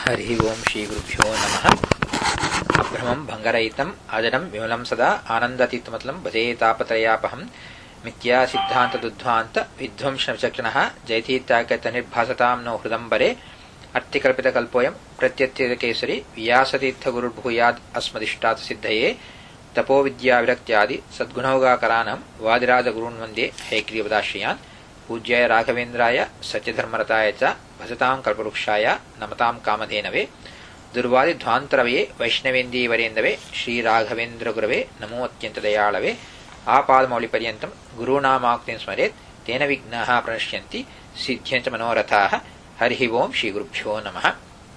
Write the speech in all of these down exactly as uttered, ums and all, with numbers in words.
ಹರಿ ಓಂ ಶ್ರೀ ಗುರುಭ್ಯೋ ನಮಃ. ಅಭ್ರಮಂ ಭಂಗರಹಿತಂ ಅಜಡಂ ವಿಮಲಂ ಸದಾ ಆನಂದಾತೀತಮತಲಂ ಭಜೇ ತಾಪತ್ರಯಾಪಹಂ ಮಿಥ್ಯಾ ಸಿದ್ಧಾಂತ ದುಧ್ವಾಂತ ವಿಧ್ವಂಸಚಕ್ಷಣಃ ಜಯತೀತ್ಯಾಕೃತ ನಿರ್ಭಾಸತಾಂ ನೋ ಹೃದಂಬರೆ ಅರ್ಥಿಕಲ್ಪಿತಕಲ್ಪೋಯಂ ಪ್ರತ್ಯತ್ಯಕೇಸರಿ ವ್ಯಾಸತೀರ್ಥ ಗುರುರ್ಭೂಯಾದ್ ಅಸ್ಮದಿಷ್ಟಾತ್ ಸಿದ್ಧಯೇ ತಪೋವಿದ್ಯಾವಿರಕ್ತ್ಯಾದಿ ಸದ್ಗುಣೌಗಾಕರಾನಂ ವಾದಿರಾಜ ಗುರುನ್ ವಂದೇ ಹೈಗ್ರೀವದಾಶ್ರಯಾನ್ ಪೂಜ್ಯಾಯ ರಾಘವೇಂದ್ರಾಯ ಸತ್ಯಧರ್ಮರತಾಯ ಚ ಭಜತಾಂ ಕಲ್ಪವೃಕ್ಷಾಯ ನಮತಾಂ ಕಾಮಧೇನವೇ ದುರ್ವಾದಿ ಧ್ವಾಂತರವೇ ವೈಷ್ಣವೇಂದೀವರೇಂದವೇ ಶ್ರೀರಾಘವೇಂದ್ರ ಗುರವೇ ನಮೋ ಅತ್ಯಂತ ದಯಾಳವೇ ಆಪಾದಮೌಳಿಪರ್ಯಂತಂ ಗುರುನಾಮಾಕ್ತಿಂ ಸ್ಮರೇತ್ ತೇನ ವಿಘ್ನಾಃ ಪ್ರಣಶ್ಯಂತಿ ಸಿದ್ಧ್ಯಂಚ ಮನೋರಥಾಃ. ಹರಿ ಓಂ ಶ್ರೀ ಗುರುಭ್ಯೋ ನಮಃ.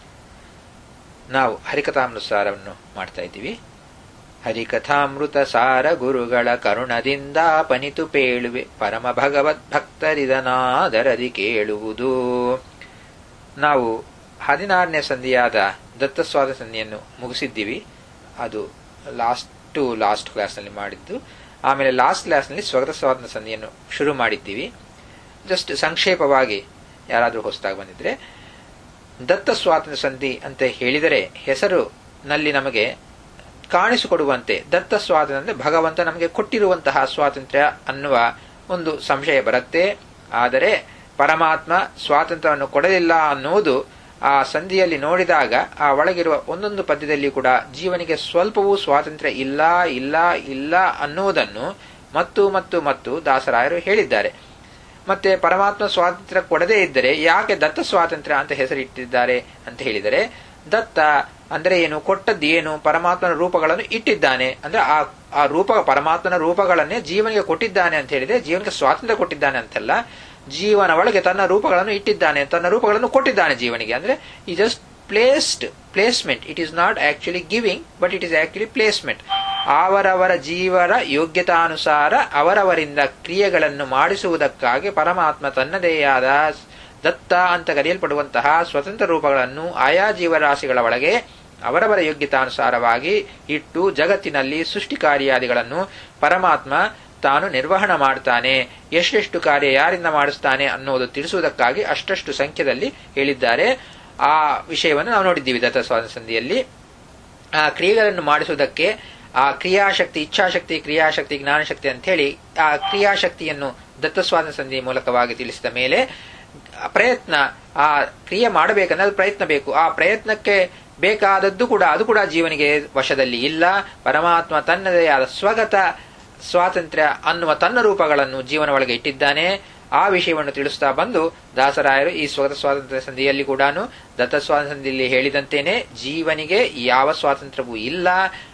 ನಾವು ಹರಿಕಥಾಮೃತಸಾರವನ್ನು ಮಾಡ್ತಾ ಇದ್ದೀವಿ. ಹರಿಕಥಾಮೃತ ಸಾರ ಗುರುಗಳ ಕರುಣದಿಂದ ಪನಿತು ಪೇಳುವೆ ಪರಮ ಭಗವದ್ ಭಕ್ತರಿದನಾದರದಿ ಕೇಳುವುದು. ನಾವು ಹದಿನಾರನೇ ಸಂಧಿಯಾದ ದತ್ತಸ್ವಾದ ಸಂಧಿಯನ್ನು ಮುಗಿಸಿದ್ದೀವಿ. ಅದು ಲಾಸ್ಟ್ ಟು ಲಾಸ್ಟ್ ಕ್ಲಾಸ್ನಲ್ಲಿ ಮಾಡಿದ್ದು. ಆಮೇಲೆ ಲಾಸ್ಟ್ ಕ್ಲಾಸ್ನಲ್ಲಿ ಸ್ವಗತ ಸ್ವಾತಂತ್ರ್ಯ ಸಂಧಿಯನ್ನು ಶುರು ಮಾಡಿದ್ದೀವಿ. ಜಸ್ಟ್ ಸಂಕ್ಷೇಪವಾಗಿ ಯಾರಾದರೂ ಹೊಸದಾಗಿ ಬಂದಿದ್ರೆ, ದತ್ತ ಸ್ವಾತಂತ್ರ್ಯ ಸಂಧಿ ಅಂತ ಹೇಳಿದರೆ ಹೆಸರಿನಲ್ಲಿ ನಮಗೆ ಕಾಣಿಸಿಕೊಡುವಂತೆ ದತ್ತ ಸ್ವಾತಂತ್ರ್ಯ ಅಂದರೆ ಭಗವಂತ ನಮಗೆ ಕೊಟ್ಟಿರುವಂತಹ ಸ್ವಾತಂತ್ರ್ಯ ಅನ್ನುವ ಒಂದು ಸಂಶಯ ಬರುತ್ತೆ. ಆದರೆ ಪರಮಾತ್ಮ ಸ್ವಾತಂತ್ರ್ಯವನ್ನು ಕೊಡಲಿಲ್ಲ ಅನ್ನುವುದು ಆ ಸಂಧಿಯಲ್ಲಿ ನೋಡಿದಾಗ ಆ ಒಳಗಿರುವ ಒಂದೊಂದು ಪದ್ಯದಲ್ಲಿ ಕೂಡ ಜೀವನಿಗೆ ಸ್ವಲ್ಪವೂ ಸ್ವಾತಂತ್ರ್ಯ ಇಲ್ಲ ಇಲ್ಲ ಇಲ್ಲ ಅನ್ನುವುದನ್ನು ಮತ್ತು ಮತ್ತು ಮತ್ತು ದಾಸರಾಯರು ಹೇಳಿದ್ದಾರೆ. ಮತ್ತೆ ಪರಮಾತ್ಮ ಸ್ವಾತಂತ್ರ್ಯ ಕೊಡದೇ ಇದ್ದರೆ ಯಾಕೆ ದತ್ತ ಸ್ವಾತಂತ್ರ್ಯ ಅಂತ ಹೆಸರಿಟ್ಟಿದ್ದಾರೆ ಅಂತ ಹೇಳಿದರೆ, ದತ್ತ ಅಂದ್ರೆ ಏನು, ಕೊಟ್ಟದ್ದು ಏನು, ಪರಮಾತ್ಮನ ರೂಪಗಳನ್ನು ಇಟ್ಟಿದ್ದಾನೆ ಅಂದ್ರೆ ಆ ಆ ರೂಪ ಪರಮಾತ್ಮನ ರೂಪಗಳನ್ನೇ ಜೀವನಿಗೆ ಕೊಟ್ಟಿದ್ದಾನೆ ಅಂತ ಹೇಳಿದ್ರೆ ಜೀವನಿಗೆ ಸ್ವಾತಂತ್ರ್ಯ ಕೊಟ್ಟಿದ್ದಾನೆ ಅಂತಲ್ಲ, ಜೀವನ ಒಳಗೆ ತನ್ನ ರೂಪಗಳನ್ನು ಇಟ್ಟಿದ್ದಾನೆ, ತನ್ನ ರೂಪಗಳನ್ನು ಕೊಟ್ಟಿದ್ದಾನೆ ಜೀವನಿಗೆ. ಅಂದ್ರೆ ಈ just placed placement. It is not actually giving, but it is actually placement. ಅವರವರ ಜೀವನ ಯೋಗ್ಯತಾನುಸಾರ ಅವರವರಿಂದ ಕ್ರಿಯೆಗಳನ್ನು ಮಾಡಿಸುವುದಕ್ಕಾಗಿ ಪರಮಾತ್ಮ ತನ್ನದೇ ಆದ ದತ್ತ ಅಂತ ಕರೆಯಲ್ಪಡುವಂತಹ ಸ್ವತಂತ್ರ ರೂಪಗಳನ್ನು ಆಯಾ ಜೀವರಾಶಿಗಳ ಒಳಗೆ ಅವರವರ ಯೋಗ್ಯತಾನುಸಾರವಾಗಿ ಇಟ್ಟು ಜಗತ್ತಿನಲ್ಲಿ ಸೃಷ್ಟಿ ಕಾರ್ಯಾದಿಗಳನ್ನು ಪರಮಾತ್ಮ ತಾನು ನಿರ್ವಹಣೆ ಮಾಡ್ತಾನೆ. ಎಷ್ಟೆಷ್ಟು ಕಾರ್ಯ ಯಾರಿಂದ ಮಾಡಿಸ್ತಾನೆ ಅನ್ನೋದು ತಿಳಿಸುವುದಕ್ಕಾಗಿ ಅಷ್ಟಷ್ಟು ಸಂಖ್ಯೆಯಲ್ಲಿ ಹೇಳಿದ್ದಾರೆ. ಆ ವಿಷಯವನ್ನು ನಾವು ನೋಡಿದ್ದೀವಿ ದತ್ತ ಸ್ವಾತಂತ್ರ್ಯ ಸಂಧಿಯಲ್ಲಿ. ಆ ಕ್ರಿಯೆಗಳನ್ನು ಮಾಡಿಸುವುದಕ್ಕೆ ಆ ಕ್ರಿಯಾಶಕ್ತಿ, ಇಚ್ಛಾಶಕ್ತಿ, ಕ್ರಿಯಾಶಕ್ತಿ, ಜ್ಞಾನಶಕ್ತಿ ಅಂತ ಹೇಳಿ ಆ ಕ್ರಿಯಾಶಕ್ತಿಯನ್ನು ದತ್ತ ಸ್ವಾತಂತ್ರ್ಯ ಸಂಧಿ ಮೂಲಕವಾಗಿ ತಿಳಿಸಿದ ಮೇಲೆ ಪ್ರಯತ್ನ, ಆ ಕ್ರಿಯೆ ಮಾಡಬೇಕಂದ್ರೆ ಅದು ಪ್ರಯತ್ನ ಬೇಕು. ಆ ಪ್ರಯತ್ನಕ್ಕೆ ಬೇಕಾದದ್ದು ಕೂಡ ಅದು ಕೂಡ ಜೀವನಿಗೆ ವಶದಲ್ಲಿ ಇಲ್ಲ. ಪರಮಾತ್ಮ ತನ್ನದೇ ಆದ ಸ್ವಗತ ಸ್ವಾತಂತ್ರ್ಯ ಅನ್ನುವ ತನ್ನ ರೂಪಗಳನ್ನು ಜೀವನ ಒಳಗೆ ಇಟ್ಟಿದ್ದಾನೆ. ಆ ವಿಷಯವನ್ನು ತಿಳಿಸ್ತಾ ಬಂದು ದಾಸರಾಯರು ಈ ಸ್ವಗತ ಸ್ವಾತಂತ್ರ್ಯ ಸಂಧಿಯಲ್ಲಿ ಕೂಡ ದತ್ತ ಸ್ವಾತಂತ್ರ್ಯ ಸಂಧಿಯಲ್ಲಿ ಹೇಳಿದಂತೇನೆ ಜೀವನಿಗೆ ಯಾವ ಸ್ವಾತಂತ್ರ್ಯವೂ ಇಲ್ಲ.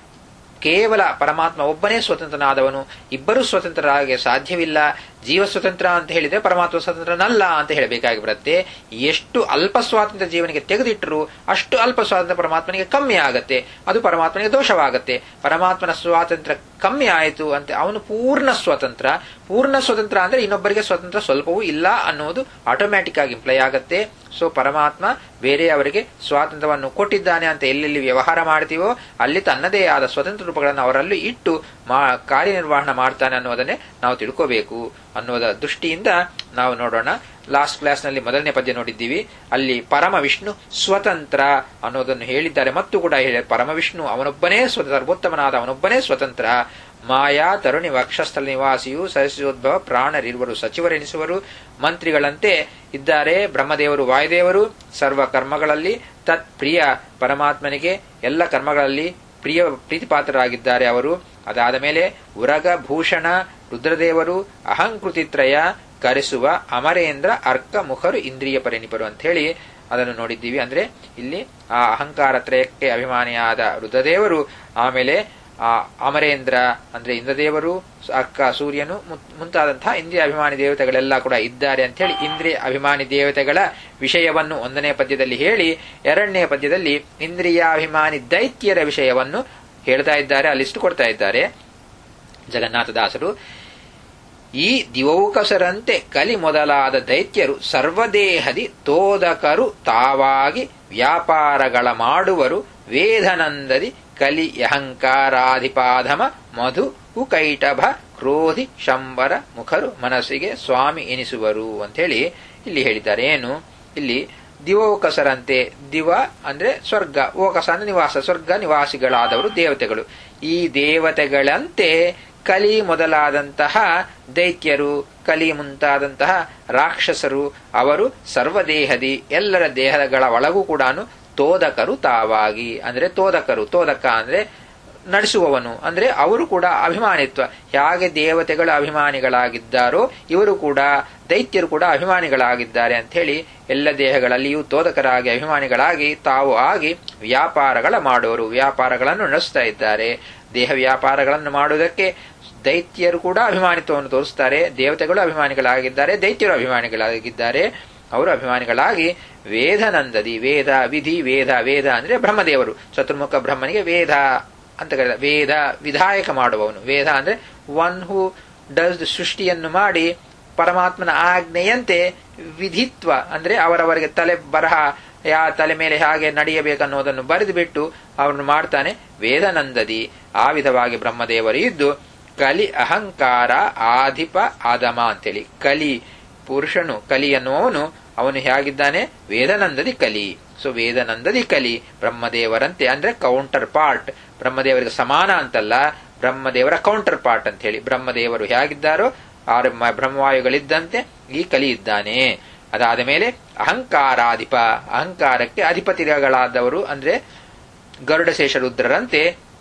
ಕೇವಲ ಪರಮಾತ್ಮ ಒಬ್ಬನೇ ಸ್ವತಂತ್ರನಾದವನು, ಇಬ್ಬರೂ ಸ್ವತಂತ್ರರಾಗ ಸಾಧ್ಯವಿಲ್ಲ. ಜೀವ ಸ್ವತಂತ್ರ ಅಂತ ಹೇಳಿದ್ರೆ ಪರಮಾತ್ಮ ಸ್ವತಂತ್ರನಲ್ಲ ಅಂತ ಹೇಳಬೇಕಾಗಿ ಬರುತ್ತೆ. ಎಷ್ಟು ಅಲ್ಪ ಸ್ವಾತಂತ್ರ್ಯ ಜೀವನಿಗೆ ತೆಗೆದಿಟ್ಟರು ಅಷ್ಟು ಅಲ್ಪ ಸ್ವಾತಂತ್ರ್ಯ ಪರಮಾತ್ಮನಿಗೆ ಕಮ್ಮಿ ಆಗತ್ತೆ. ಅದು ಪರಮಾತ್ಮನಿಗೆ ದೋಷವಾಗತ್ತೆ. ಪರಮಾತ್ಮನ ಸ್ವಾತಂತ್ರ್ಯ ಕಮ್ಮಿ ಆಯಿತು ಅಂತ ಅವನು ಪೂರ್ಣ ಸ್ವತಂತ್ರ. ಪೂರ್ಣ ಸ್ವತಂತ್ರ ಅಂದ್ರೆ ಇನ್ನೊಬ್ಬರಿಗೆ ಸ್ವತಂತ್ರ ಸ್ವಲ್ಪವೂ ಇಲ್ಲ ಅನ್ನೋದು ಆಟೋಮ್ಯಾಟಿಕ್ ಆಗಿ ಇಂಪ್ಲೈ ಆಗತ್ತೆ. ಸೊ ಪರಮಾತ್ಮ ಬೇರೆಯವರಿಗೆ ಸ್ವಾತಂತ್ರ್ಯವನ್ನು ಕೊಟ್ಟಿದ್ದಾನೆ ಅಂತ ಎಲ್ಲೆಲ್ಲಿ ವ್ಯವಹಾರ ಮಾಡ್ತೀವೋ ಅಲ್ಲಿ ತನ್ನದೇ ಆದ ಸ್ವತಂತ್ರ ರೂಪಗಳನ್ನು ಅವರಲ್ಲೂ ಇಟ್ಟು ಮಾ ಕಾರ್ಯನಿರ್ವಹಣೆ ಮಾಡ್ತಾನೆ ಅನ್ನೋದನ್ನೇ ನಾವು ತಿಳ್ಕೋಬೇಕು ಅನ್ನೋದ ದೃಷ್ಟಿಯಿಂದ ನಾವು ನೋಡೋಣ. ಲಾಸ್ಟ್ ಕ್ಲಾಸ್ನಲ್ಲಿ ಮೊದಲನೇ ಪದ್ಯ ನೋಡಿದ್ದೀವಿ. ಅಲ್ಲಿ ಪರಮ ವಿಷ್ಣು ಸ್ವತಂತ್ರ ಅನ್ನೋದನ್ನು ಹೇಳಿದ್ದಾರೆ. ಮತ್ತು ಕೂಡ ಹೇಳಿ ಪರಮ ವಿಷ್ಣು ಅವನೊಬ್ಬನೇ ಸ್ವತಂತ್ರ, ಸರ್ವೋತ್ತಮನಾದ ಅವನೊಬ್ಬನೇ ಸ್ವತಂತ್ರ. ಮಾಯಾ ತರುಣಿ ವಕ್ಷಸ್ಥಳ ನಿವಾಸಿಯು ಸಹಸ್ಯೋದ್ಭವ ಪ್ರಾಣರಿರುವರು ಸಚಿವರೆನಿಸುವರು. ಮಂತ್ರಿಗಳಂತೆ ಇದ್ದಾರೆ ಬ್ರಹ್ಮದೇವರು, ವಾಯುದೇವರು. ಸರ್ವ ಕರ್ಮಗಳಲ್ಲಿ ತತ್ ಪ್ರಿಯ ಪರಮಾತ್ಮನಿಗೆ ಎಲ್ಲ ಕರ್ಮಗಳಲ್ಲಿ ಪ್ರಿಯ ಪ್ರೀತಿಪಾತ್ರರಾಗಿದ್ದಾರೆ ಅವರು. ಅದಾದ ಮೇಲೆ ಉರಗ ಭೂಷಣ ರುದ್ರದೇವರು, ಅಹಂಕೃತಿತ್ರಯ ಕರೆಸುವ ಅಮರೇಂದ್ರ ಅರ್ಕ ಮುಖರು ಇಂದ್ರಿಯ ಪರಿಣಿಪರು ಅಂತ ಹೇಳಿ ಅದನ್ನು ನೋಡಿದ್ದೀವಿ. ಅಂದ್ರೆ ಇಲ್ಲಿ ಆ ಅಹಂಕಾರ ತ್ರಯಕ್ಕೆ ಅಭಿಮಾನಿಯಾದ ರುದ್ರದೇವರು, ಆಮೇಲೆ ಆ ಅಮರೇಂದ್ರ ಅಂದ್ರೆ ಇಂದ್ರದೇವರು, ಅರ್ಕ ಸೂರ್ಯನು ಮುಂತಾದಂತಹ ಇಂದ್ರಿಯ ಅಭಿಮಾನಿ ದೇವತೆಗಳೆಲ್ಲ ಕೂಡ ಇದ್ದಾರೆ ಅಂತ ಹೇಳಿ ಇಂದ್ರಿಯ ಅಭಿಮಾನಿ ದೇವತೆಗಳ ವಿಷಯವನ್ನು ಒಂದನೇ ಪದ್ಯದಲ್ಲಿ ಹೇಳಿ ಎರಡನೇ ಪದ್ಯದಲ್ಲಿ ಇಂದ್ರಿಯಾಭಿಮಾನಿ ದೈತ್ಯರ ವಿಷಯವನ್ನು ಹೇಳ್ತಾ ಇದ್ದಾರೆ. ಅಲ್ಲಿಷ್ಟು ಕೊಡ್ತಾ ಇದ್ದಾರೆ ಜಗನ್ನಾಥದಾಸರು. ಈ ದಿವೌಕಸರಂತೆ ಕಲಿ ಮೊದಲಾದ ದೈತ್ಯರು ಸರ್ವದೇಹದಿ ತೋದಕರು ತಾವಾಗಿ ವ್ಯಾಪಾರಗಳ ಮಾಡುವರು. ವೇದನಂದದಿ ಕಲಿ ಅಹಂಕಾರಾಧಿಪಾಧಮ ಮಧು ಉಕೈಟಭ ಕ್ರೋಧಿ ಶಂಬರ ಮುಖರು ಮನಸ್ಸಿಗೆ ಸ್ವಾಮಿ ಎನಿಸುವರು ಅಂತ ಹೇಳಿ ಇಲ್ಲಿ ಹೇಳಿದ್ದಾರೆ. ಏನು ಇಲ್ಲಿ ದಿವೋಕಸರಂತೆ, ದಿವ ಅಂದ್ರೆ ಸ್ವರ್ಗ, ಓಕಸ ಅಂದ್ರೆ ನಿವಾಸ, ಸ್ವರ್ಗ ನಿವಾಸಿಗಳಾದವರು ದೇವತೆಗಳು. ಈ ದೇವತೆಗಳಂತೆ ಕಲಿ ಮೊದಲಾದಂತಹ ದೈತ್ಯರು, ಕಲಿ ಮುಂತಾದಂತಹ ರಾಕ್ಷಸರು, ಅವರು ಸರ್ವದೇಹದಿ ಎಲ್ಲರ ದೇಹಗಳ ಒಳಗೂ ಕೂಡ ತೋದಕರು ತಾವಾಗಿ. ಅಂದ್ರೆ ತೋದಕರು, ತೋದಕ ಅಂದ್ರೆ ನಡೆಸುವವನು, ಅಂದ್ರೆ ಅವರು ಕೂಡ ಅಭಿಮಾನಿತ್ವ. ಹೇಗೆ ದೇವತೆಗಳು ಅಭಿಮಾನಿಗಳಾಗಿದ್ದಾರೋ ಇವರು ಕೂಡ, ದೈತ್ಯರು ಕೂಡ ಅಭಿಮಾನಿಗಳಾಗಿದ್ದಾರೆ ಅಂತ ಹೇಳಿ ಎಲ್ಲ ದೇಹಗಳಲ್ಲಿಯೂ ತೋದಕರಾಗಿ ಅಭಿಮಾನಿಗಳಾಗಿ ತಾವು ಆಗಿ ವ್ಯಾಪಾರಗಳ ಮಾಡುವರು, ವ್ಯಾಪಾರಗಳನ್ನು ನಡೆಸ್ತಾ ಇದ್ದಾರೆ. ದೇಹ ವ್ಯಾಪಾರಗಳನ್ನು ಮಾಡುವುದಕ್ಕೆ ದೈತ್ಯರು ಕೂಡ ಅಭಿಮಾನಿತ್ವವನ್ನು ತೋರಿಸ್ತಾರೆ, ದೇವತೆಗಳು ಅಭಿಮಾನಿಗಳಾಗಿದ್ದಾರೆ, ದೈತ್ಯರು ಅಭಿಮಾನಿಗಳಾಗಿದ್ದಾರೆ. ಅವರು ಅಭಿಮಾನಿಗಳಾಗಿ ವೇದನಂದದಿ, ವೇದ ವಿಧಿ, ವೇದ ವೇದ ಅಂದ್ರೆ ಬ್ರಹ್ಮದೇವರು, ಚತುರ್ಮುಖ ಬ್ರಹ್ಮನಿಗೆ ವೇದ ಅಂತ ಕರೀತಾರೆ. ವೇದ ವಿಧಾಯಕ ಮಾಡುವವನು, ವೇದ ಅಂದ್ರೆ ಒನ್ ಹೂ ಡಸ್ ದ ಸೃಷ್ಟಿಯನ್ನು ಮಾಡಿ ಪರಮಾತ್ಮನ ಆಜ್ಞೆಯಂತೆ ವಿಧಿತ್ವ ಅಂದ್ರೆ ಅವರವರಿಗೆ ತಲೆ ಬರಹ ಯಾ ತಲೆ ಮೇಲೆ ಹೇಗೆ ನಡೆಯಬೇಕನ್ನೋದನ್ನು ಬರೆದು ಬಿಟ್ಟು ಅವನು ಮಾಡ್ತಾನೆ. ವೇದನಂದದಿ ಆ ವಿಧವಾಗಿ ಬ್ರಹ್ಮದೇವರು ಇದ್ದು ಕಲಿ ಅಹಂಕಾರ ಆಧಿಪ ಆದಮ ಅಂತೇಳಿ, ಕಲಿ ಪುರುಷನು, ಕಲಿ ಅನ್ನುವವನು ಅವನು ಹೇಗಿದ್ದಾನೆ, ವೇದನಂದದಿ ಕಲಿ. ಸೊ ವೇದನಂದದಿ ಕಲಿ ಬ್ರಹ್ಮದೇವರಂತೆ ಅಂದ್ರೆ ಕೌಂಟರ್ ಪಾರ್ಟ್, ಬ್ರಹ್ಮದೇವರಿಗೆ ಸಮಾನ ಅಂತಲ್ಲ, ಬ್ರಹ್ಮದೇವರ ಕೌಂಟರ್ ಪಾರ್ಟ್ ಅಂತ ಹೇಳಿ. ಬ್ರಹ್ಮದೇವರು ಹೇಗಿದ್ದಾರೋ ಆ ಬ್ರಹ್ಮವಾಯುಗಳಿದ್ದಂತೆ ಈ ಕಲಿ ಇದ್ದಾನೆ. ಅದಾದ ಮೇಲೆ ಅಹಂಕಾರಾಧಿಪ, ಅಹಂಕಾರಕ್ಕೆ ಅಧಿಪತಿಗಳಾದವರು ಅಂದ್ರೆ ಗರುಡಶೇಷ ರುದ್ರರಂತೆ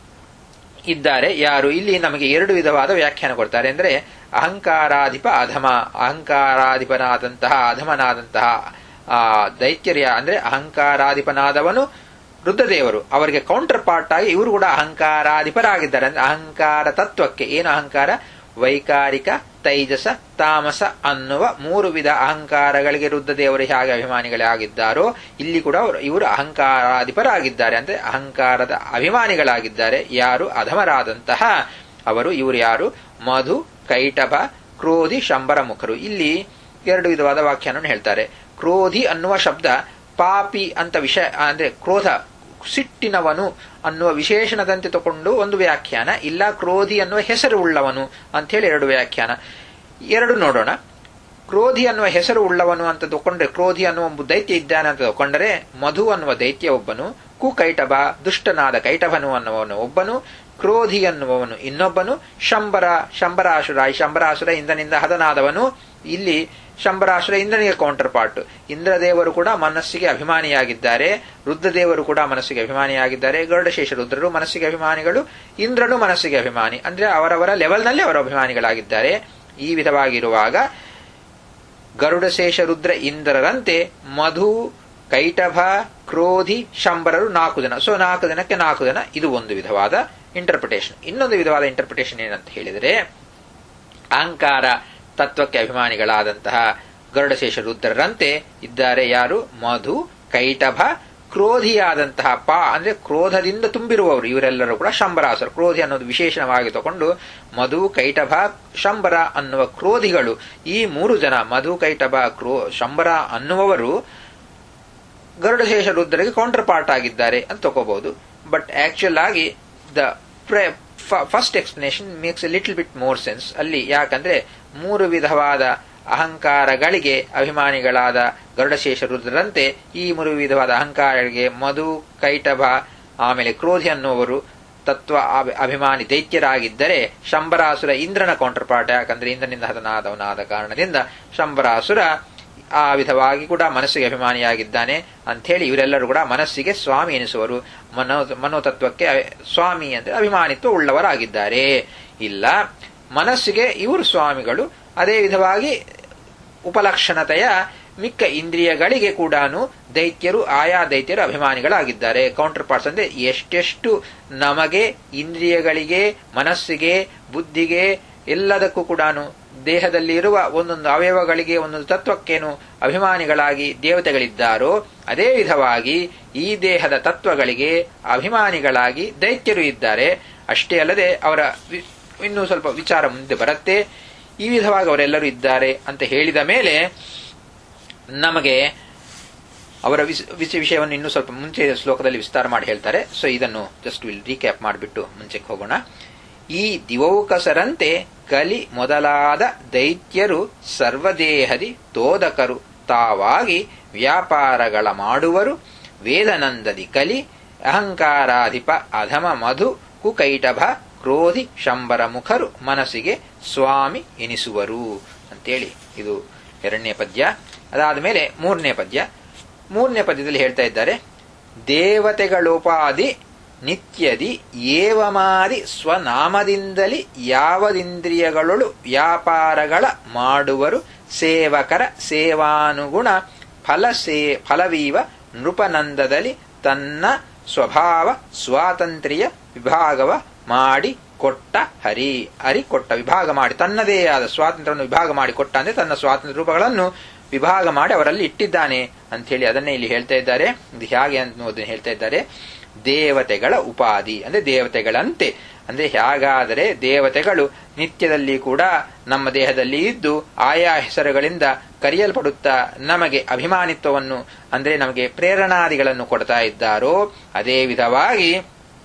ಇದ್ದಾರೆ. ಯಾರು ಇಲ್ಲಿ ನಮಗೆ ಎರಡು ವಿಧವಾದ ವ್ಯಾಖ್ಯಾನ ಕೊಡ್ತಾರೆ. ಅಂದ್ರೆ ಅಹಂಕಾರಾಧಿಪ ಅಧಮ, ಅಹಂಕಾರಾಧಿಪನಾದಂತಹ ಅಧಮನಾದಂತಹ ಆ ದೈತ್ಯರ್ಯ ಅಂದ್ರೆ ಅಹಂಕಾರಾಧಿಪನಾದವನು ರುದ್ರದೇವರು, ಅವರಿಗೆ ಕೌಂಟರ್ ಪಾರ್ಟ್ ಆಗಿ ಇವರು ಕೂಡ ಅಹಂಕಾರಾಧಿಪರಾಗಿದ್ದಾರೆ. ಅಂದ್ರೆ ಅಹಂಕಾರ ತತ್ವಕ್ಕೆ ಏನು ಅಹಂಕಾರ, ವೈಕಾರಿಕ, ತೈಜಸ, ತಾಮಸ ಅನ್ನುವ ಮೂರು ವಿಧ ಅಹಂಕಾರಗಳಿಗೆ ರುದ್ರದೇವರು ಹೇಗೆ ಅಭಿಮಾನಿಗಳಾಗಿದ್ದಾರೋ ಇಲ್ಲಿ ಕೂಡ ಇವರು ಅಹಂಕಾರಾಧಿಪರಾಗಿದ್ದಾರೆ. ಅಂದ್ರೆ ಅಹಂಕಾರದ ಅಭಿಮಾನಿಗಳಾಗಿದ್ದಾರೆ. ಯಾರು ಅಧಮರಾದಂತಹ ಅವರು, ಇವರು ಯಾರು, ಮಧು, ಕೈಟಭ, ಕ್ರೋಧಿ, ಶಂಬರ ಮುಖರು. ಇಲ್ಲಿ ಎರಡು ವಿಧವಾದ ವ್ಯಾಖ್ಯಾನವನ್ನು ಹೇಳ್ತಾರೆ. ಕ್ರೋಧಿ ಅನ್ನುವ ಶಬ್ದ ಪಾಪಿ ಅಂತ ವಿಷಯ ಅಂದ್ರೆ ಕ್ರೋಧ, ಸಿಟ್ಟಿನವನು ಅನ್ನುವ ವಿಶೇಷಣದಂತೆ ತಗೊಂಡು ಒಂದು ವ್ಯಾಖ್ಯಾನ, ಇಲ್ಲ ಕ್ರೋಧಿ ಅನ್ನುವ ಹೆಸರು ಉಳ್ಳವನು ಅಂತ ಹೇಳಿ ಎರಡು ವ್ಯಾಖ್ಯಾನ. ಎರಡು ನೋಡೋಣ. ಕ್ರೋಧಿ ಅನ್ನುವ ಹೆಸರು ಉಳ್ಳವನು ಅಂತ ತಗೊಂಡ್ರೆ, ಕ್ರೋಧಿ ಅನ್ನುವ ಒಬ್ಬ ದೈತ್ಯ ಇದ್ದಾನೆ ಅಂತ ತಗೊಂಡರೆ, ಮಧು ಅನ್ನುವ ದೈತ್ಯ ಒಬ್ಬನು, ಕು ಕೈಟಭ ದುಷ್ಟನಾದ ಕೈಟಭನು ಅನ್ನುವನು ಒಬ್ಬನು, ಕ್ರೋಧಿ ಅನ್ನುವವನು ಇನ್ನೊಬ್ಬನು, ಶಂಬರ ಶಂಬರಾಸುರ, ಈ ಶಂಬರಾಸುರ ಇಂದ್ರನಿಂದ ಹತನಾದವನು. ಇಲ್ಲಿ ಶಂಬರಾಸುರ ಇಂದ್ರನಿಗೆ ಕೌಂಟರ್ ಪಾರ್ಟ್. ಇಂದ್ರದೇವರು ಕೂಡ ಮನಸ್ಸಿಗೆ ಅಭಿಮಾನಿಯಾಗಿದ್ದಾರೆ, ರುದ್ರದೇವರು ಕೂಡ ಮನಸ್ಸಿಗೆ ಅಭಿಮಾನಿಯಾಗಿದ್ದಾರೆ, ಗರುಡಶೇಷ ರುದ್ರರು ಮನಸ್ಸಿಗೆ ಅಭಿಮಾನಿಗಳು, ಇಂದ್ರನು ಮನಸ್ಸಿಗೆ ಅಭಿಮಾನಿ. ಅಂದ್ರೆ ಅವರವರ ಲೆವೆಲ್ನಲ್ಲಿ ಅವರು ಅಭಿಮಾನಿಗಳಾಗಿದ್ದಾರೆ. ಈ ವಿಧವಾಗಿರುವಾಗ ಗರುಡಶೇಷ ರುದ್ರ ಇಂದ್ರರಂತೆ ಮಧು, ಕೈಟಭ, ಕ್ರೋಧಿ, ಶಂಬರರು ನಾಲ್ಕು ಜನ. ಸೊ ನಾಲ್ಕು ಜನಕ್ಕೆ ನಾಲ್ಕು ಜನ. ಇದು ಒಂದು ವಿಧವಾದ ಇಂಟರ್ಪ್ರಿಟೇಷನ್. ಇನ್ನೊಂದು ವಿಧವಾದ ಇಂಟರ್ಪ್ರಿಟೇಷನ್ ಏನಂತ ಹೇಳಿದರೆ, ಅಹಂಕಾರ ತತ್ವಕ್ಕೆ ಅಭಿಮಾನಿಗಳಾದಂತಹ ಗರುಡಶೇಷ ರುದ್ರರಂತೆ ಇದ್ದಾರೆ ಯಾರು, ಮಧು, ಕೈಟಭ, ಕ್ರೋಧಿಯಾದಂತಹ ಪಾ ಅಂದ್ರೆ ಕ್ರೋಧದಿಂದ ತುಂಬಿರುವವರು ಇವರೆಲ್ಲರೂ ಕೂಡ ಶಂಬರಾಸುರ. ಕ್ರೋಧಿ ಅನ್ನೋದು ವಿಶೇಷವಾಗಿ ತಗೊಂಡು ಮಧು, ಕೈಟಭ, ಶಂಬರ ಅನ್ನುವ ಕ್ರೋಧಿಗಳು, ಈ ಮೂರು ಜನ ಮಧು, ಕೈಟಭ, ಕ್ರೋ ಶಂಬರ ಅನ್ನುವವರು ಗರುಡಶೇಷ ರುದ್ರರಿಗೆ ಕೌಂಟರ್ ಪಾರ್ಟ್ ಆಗಿದ್ದಾರೆ ಅಂತ ತಗೋಬಹುದು. ಬಟ್ ಆಕ್ಚುಯಲ್ ಆಗಿ the first explanation makes a little bit more sense ಅಲ್ಲಿ. ಯಾಕಂದ್ರೆ ಮೂರು ವಿಧವಾದ ಅಹಂಕಾರಗಳಿಗೆ ಅಭಿಮಾನಿಗಳಾದ ಗರುಡಶೇಷ ರುದ್ರರಂತೆ ಈ ಮೂರು ವಿಧವಾದ ಅಹಂಕಾರಗಳಿಗೆ ಮಧು, ಕೈಟಭ, ಆಮೇಲೆ ಕ್ರೋಧಿ ಅನ್ನುವರು ತತ್ವ ಅಭಿಮಾನಿ ದೈತ್ಯರಾಗಿದ್ದರೆ, ಶಂಬರಾಸುರ ಇಂದ್ರನ ಕೌಂಟರ್ ಪಾರ್ಟ್. ಯಾಕಂದ್ರೆ ಇಂದ್ರನಿಂದ ಹತನಾದವನಾದ ಕಾರಣದಿಂದ ಶಂಬರಾಸುರ ಆ ವಿಧವಾಗಿ ಕೂಡ ಮನಸ್ಸಿಗೆ ಅಭಿಮಾನಿಯಾಗಿದ್ದಾನೆ ಅಂಥೇಳಿ ಇವರೆಲ್ಲರೂ ಕೂಡ ಮನಸ್ಸಿಗೆ ಸ್ವಾಮಿ ಎನಿಸುವರು. ಮನೋ ಮನೋತತ್ವಕ್ಕೆ ಸ್ವಾಮಿ ಅಂದ್ರೆ ಅಭಿಮಾನಿತ್ವ ಉಳ್ಳವರಾಗಿದ್ದಾರೆ. ಇಲ್ಲ, ಮನಸ್ಸಿಗೆ ಇವರು ಸ್ವಾಮಿಗಳು, ಅದೇ ವಿಧವಾಗಿ ಉಪಲಕ್ಷಣತೆಯ ಮಿಕ್ಕ ಇಂದ್ರಿಯಗಳಿಗೆ ಕೂಡ ದೈತ್ಯರು, ಆಯಾ ದೈತ್ಯರು ಅಭಿಮಾನಿಗಳಾಗಿದ್ದಾರೆ. ಕೌಂಟರ್ ಪಾರ್ಟ್ಸ್ ಅಂದ್ರೆ ಎಷ್ಟೆಷ್ಟು ನಮಗೆ ಇಂದ್ರಿಯಗಳಿಗೆ, ಮನಸ್ಸಿಗೆ, ಬುದ್ಧಿಗೆ ಎಲ್ಲದಕ್ಕೂ ಕೂಡ ದೇಹದಲ್ಲಿ ಇರುವ ಒಂದೊಂದು ಅವಯವಗಳಿಗೆ, ಒಂದೊಂದು ತತ್ವಕ್ಕೇನು ಅಭಿಮಾನಿಗಳಾಗಿ ದೇವತೆಗಳಿದ್ದಾರೋ ಅದೇ ವಿಧವಾಗಿ ಈ ದೇಹದ ತತ್ವಗಳಿಗೆ ಅಭಿಮಾನಿಗಳಾಗಿ ದೈತ್ಯರು ಇದ್ದಾರೆ. ಅಷ್ಟೇ ಅಲ್ಲದೆ ಅವರ ಇನ್ನೂ ಸ್ವಲ್ಪ ವಿಚಾರ ಮುಂದೆ ಬರುತ್ತೆ. ಈ ವಿಧವಾಗಿ ಅವರೆಲ್ಲರೂ ಇದ್ದಾರೆ ಅಂತ ಹೇಳಿದ ಮೇಲೆ ನಮಗೆ ಅವರ ವಿಷಯವನ್ನು ಇನ್ನೂ ಸ್ವಲ್ಪ ಮುಂಚೆ ಶ್ಲೋಕದಲ್ಲಿ ವಿಸ್ತಾರ ಮಾಡಿ ಹೇಳ್ತಾರೆ. ಸೊ ಇದನ್ನು ಜಸ್ಟ್ ವಿಲ್ ರೀಕ್ಯಾಪ್ ಮಾಡಿಬಿಟ್ಟು ಮುಂಚೆಗೆ ಹೋಗೋಣ. ಈ ದಿವೌಕಸರಂತೆ ಕಲಿ ಮೊದಲಾದ ದೈತ್ಯರು ಸರ್ವದೇಹದಿ ತೋದಕರು ತಾವಾಗಿ ವ್ಯಾಪಾರಗಳ ಮಾಡುವರು. ವೇದನಂದದಿ ಕಲಿ ಅಹಂಕಾರಾಧಿಪ ಅಧಮ ಮಧು ಕುಕೈಟಭ ಕ್ರೋಧಿ ಶಂಬರ ಮುಖರು ಮನಸ್ಸಿಗೆ ಸ್ವಾಮಿ ಎನಿಸುವರು ಅಂತೇಳಿ ಇದು ಎರಡನೇ ಪದ್ಯ. ಅದಾದ ಮೇಲೆ ಮೂರನೇ ಪದ್ಯ. ಮೂರನೇ ಪದ್ಯದಲ್ಲಿ ಹೇಳ್ತಾ ಇದ್ದಾರೆ, ದೇವತೆಗಳೋಪಾದಿ ನಿತ್ಯದಿ ಏವಮಾದಿ ಸ್ವನಾಮದಿಂದಲಿ ಯಾವದಿಂದ್ರಿಯಗಳೊಳು ವ್ಯಾಪಾರಗಳ ಮಾಡುವರು ಸೇವಕರ ಸೇವಾನುಗುಣ ಫಲ ಸೇ ಫಲವೀವ ನೃಪನಂದದಲ್ಲಿ ತನ್ನ ಸ್ವಭಾವ ಸ್ವಾತಂತ್ರ್ಯ ವಿಭಾಗವ ಮಾಡಿ ಕೊಟ್ಟ ಹರಿ. ಹರಿ ಕೊಟ್ಟ ವಿಭಾಗ ಮಾಡಿ ತನ್ನದೇ ಆದ ಸ್ವಾತಂತ್ರ್ಯವನ್ನು ವಿಭಾಗ ಮಾಡಿ ಕೊಟ್ಟ ಅಂದ್ರೆ ತನ್ನ ಸ್ವಾತಂತ್ರ್ಯ ರೂಪಗಳನ್ನು ವಿಭಾಗ ಮಾಡಿ ಅವರಲ್ಲಿ ಇಟ್ಟಿದ್ದಾನೆ ಅಂತ ಹೇಳಿ ಅದನ್ನೇ ಇಲ್ಲಿ ಹೇಳ್ತಾ ಇದ್ದಾರೆ. ಇದು ಹೇಗೆ ಅನ್ನೋದನ್ನ ಹೇಳ್ತಾ ಇದ್ದಾರೆ. ದೇವತೆಗಳ ಉಪಾಧಿ ಅಂದ್ರೆ ದೇವತೆಗಳಂತೆ ಅಂದ್ರೆ ಹೇಗಾದರೆ ದೇವತೆಗಳು ನಿತ್ಯದಲ್ಲಿ ಕೂಡ ನಮ್ಮ ದೇಹದಲ್ಲಿ ಇದ್ದು ಆಯಾ ಹೆಸರುಗಳಿಂದ ಕರೆಯಲ್ಪಡುತ್ತಾ ನಮಗೆ ಅಭಿಮಾನಿತ್ವವನ್ನು ಅಂದ್ರೆ ನಮಗೆ ಪ್ರೇರಣಾದಿಗಳನ್ನು ಕೊಡ್ತಾ ಇದ್ದಾರೋ ಅದೇ ವಿಧವಾಗಿ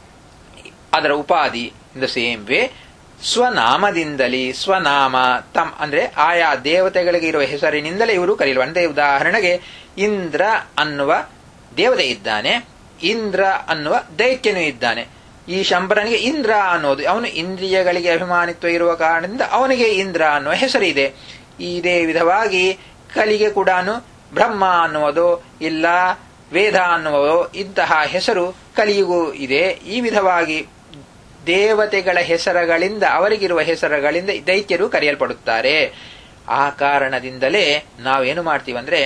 ಅದರ ಉಪಾಧಿ ಇನ್ ದ ಸೇಮ್ ವೇ ಸ್ವನಾಮದಿಂದಲೇ ಸ್ವನಾಮ ತಮ್ ಅಂದ್ರೆ ಆಯಾ ದೇವತೆಗಳಿಗೆ ಇರುವ ಹೆಸರಿನಿಂದಲೇ ಇವರು ಕರೆಯಲು. ಅಂದ್ರೆ ಉದಾಹರಣೆಗೆ ಇಂದ್ರ ಅನ್ನುವ ದೇವತೆ ಇದ್ದಾನೆ, ಇಂದ್ರ ಅನ್ನುವ ದೈತ್ಯನೂ ಇದ್ದಾನೆ. ಈ ಶಂಬರನಿಗೆ ಇಂದ್ರ ಅನ್ನೋದು ಅವನು ಇಂದ್ರಿಯಗಳಿಗೆ ಅಭಿಮಾನಿತ್ವ ಇರುವ ಕಾರಣದಿಂದ ಅವನಿಗೆ ಇಂದ್ರ ಅನ್ನುವ ಹೆಸರಿದೆ. ಇದೇ ವಿಧವಾಗಿ ಕಲಿಗೆ ಕೂಡ ಬ್ರಹ್ಮ ಅನ್ನುವುದು ಇಲ್ಲ ವೇದ ಅನ್ನುವುದು ಇಂತಹ ಹೆಸರು ಕಲಿಗೂ ಇದೆ. ಈ ವಿಧವಾಗಿ ದೇವತೆಗಳ ಹೆಸರುಗಳಿಂದ ಅವರಿಗಿರುವ ಹೆಸರುಗಳಿಂದ ದೈತ್ಯರು ಕರೆಯಲ್ಪಡುತ್ತಾರೆ. ಆ ಕಾರಣದಿಂದಲೇ ನಾವೇನು ಮಾಡ್ತೀವಂದ್ರೆ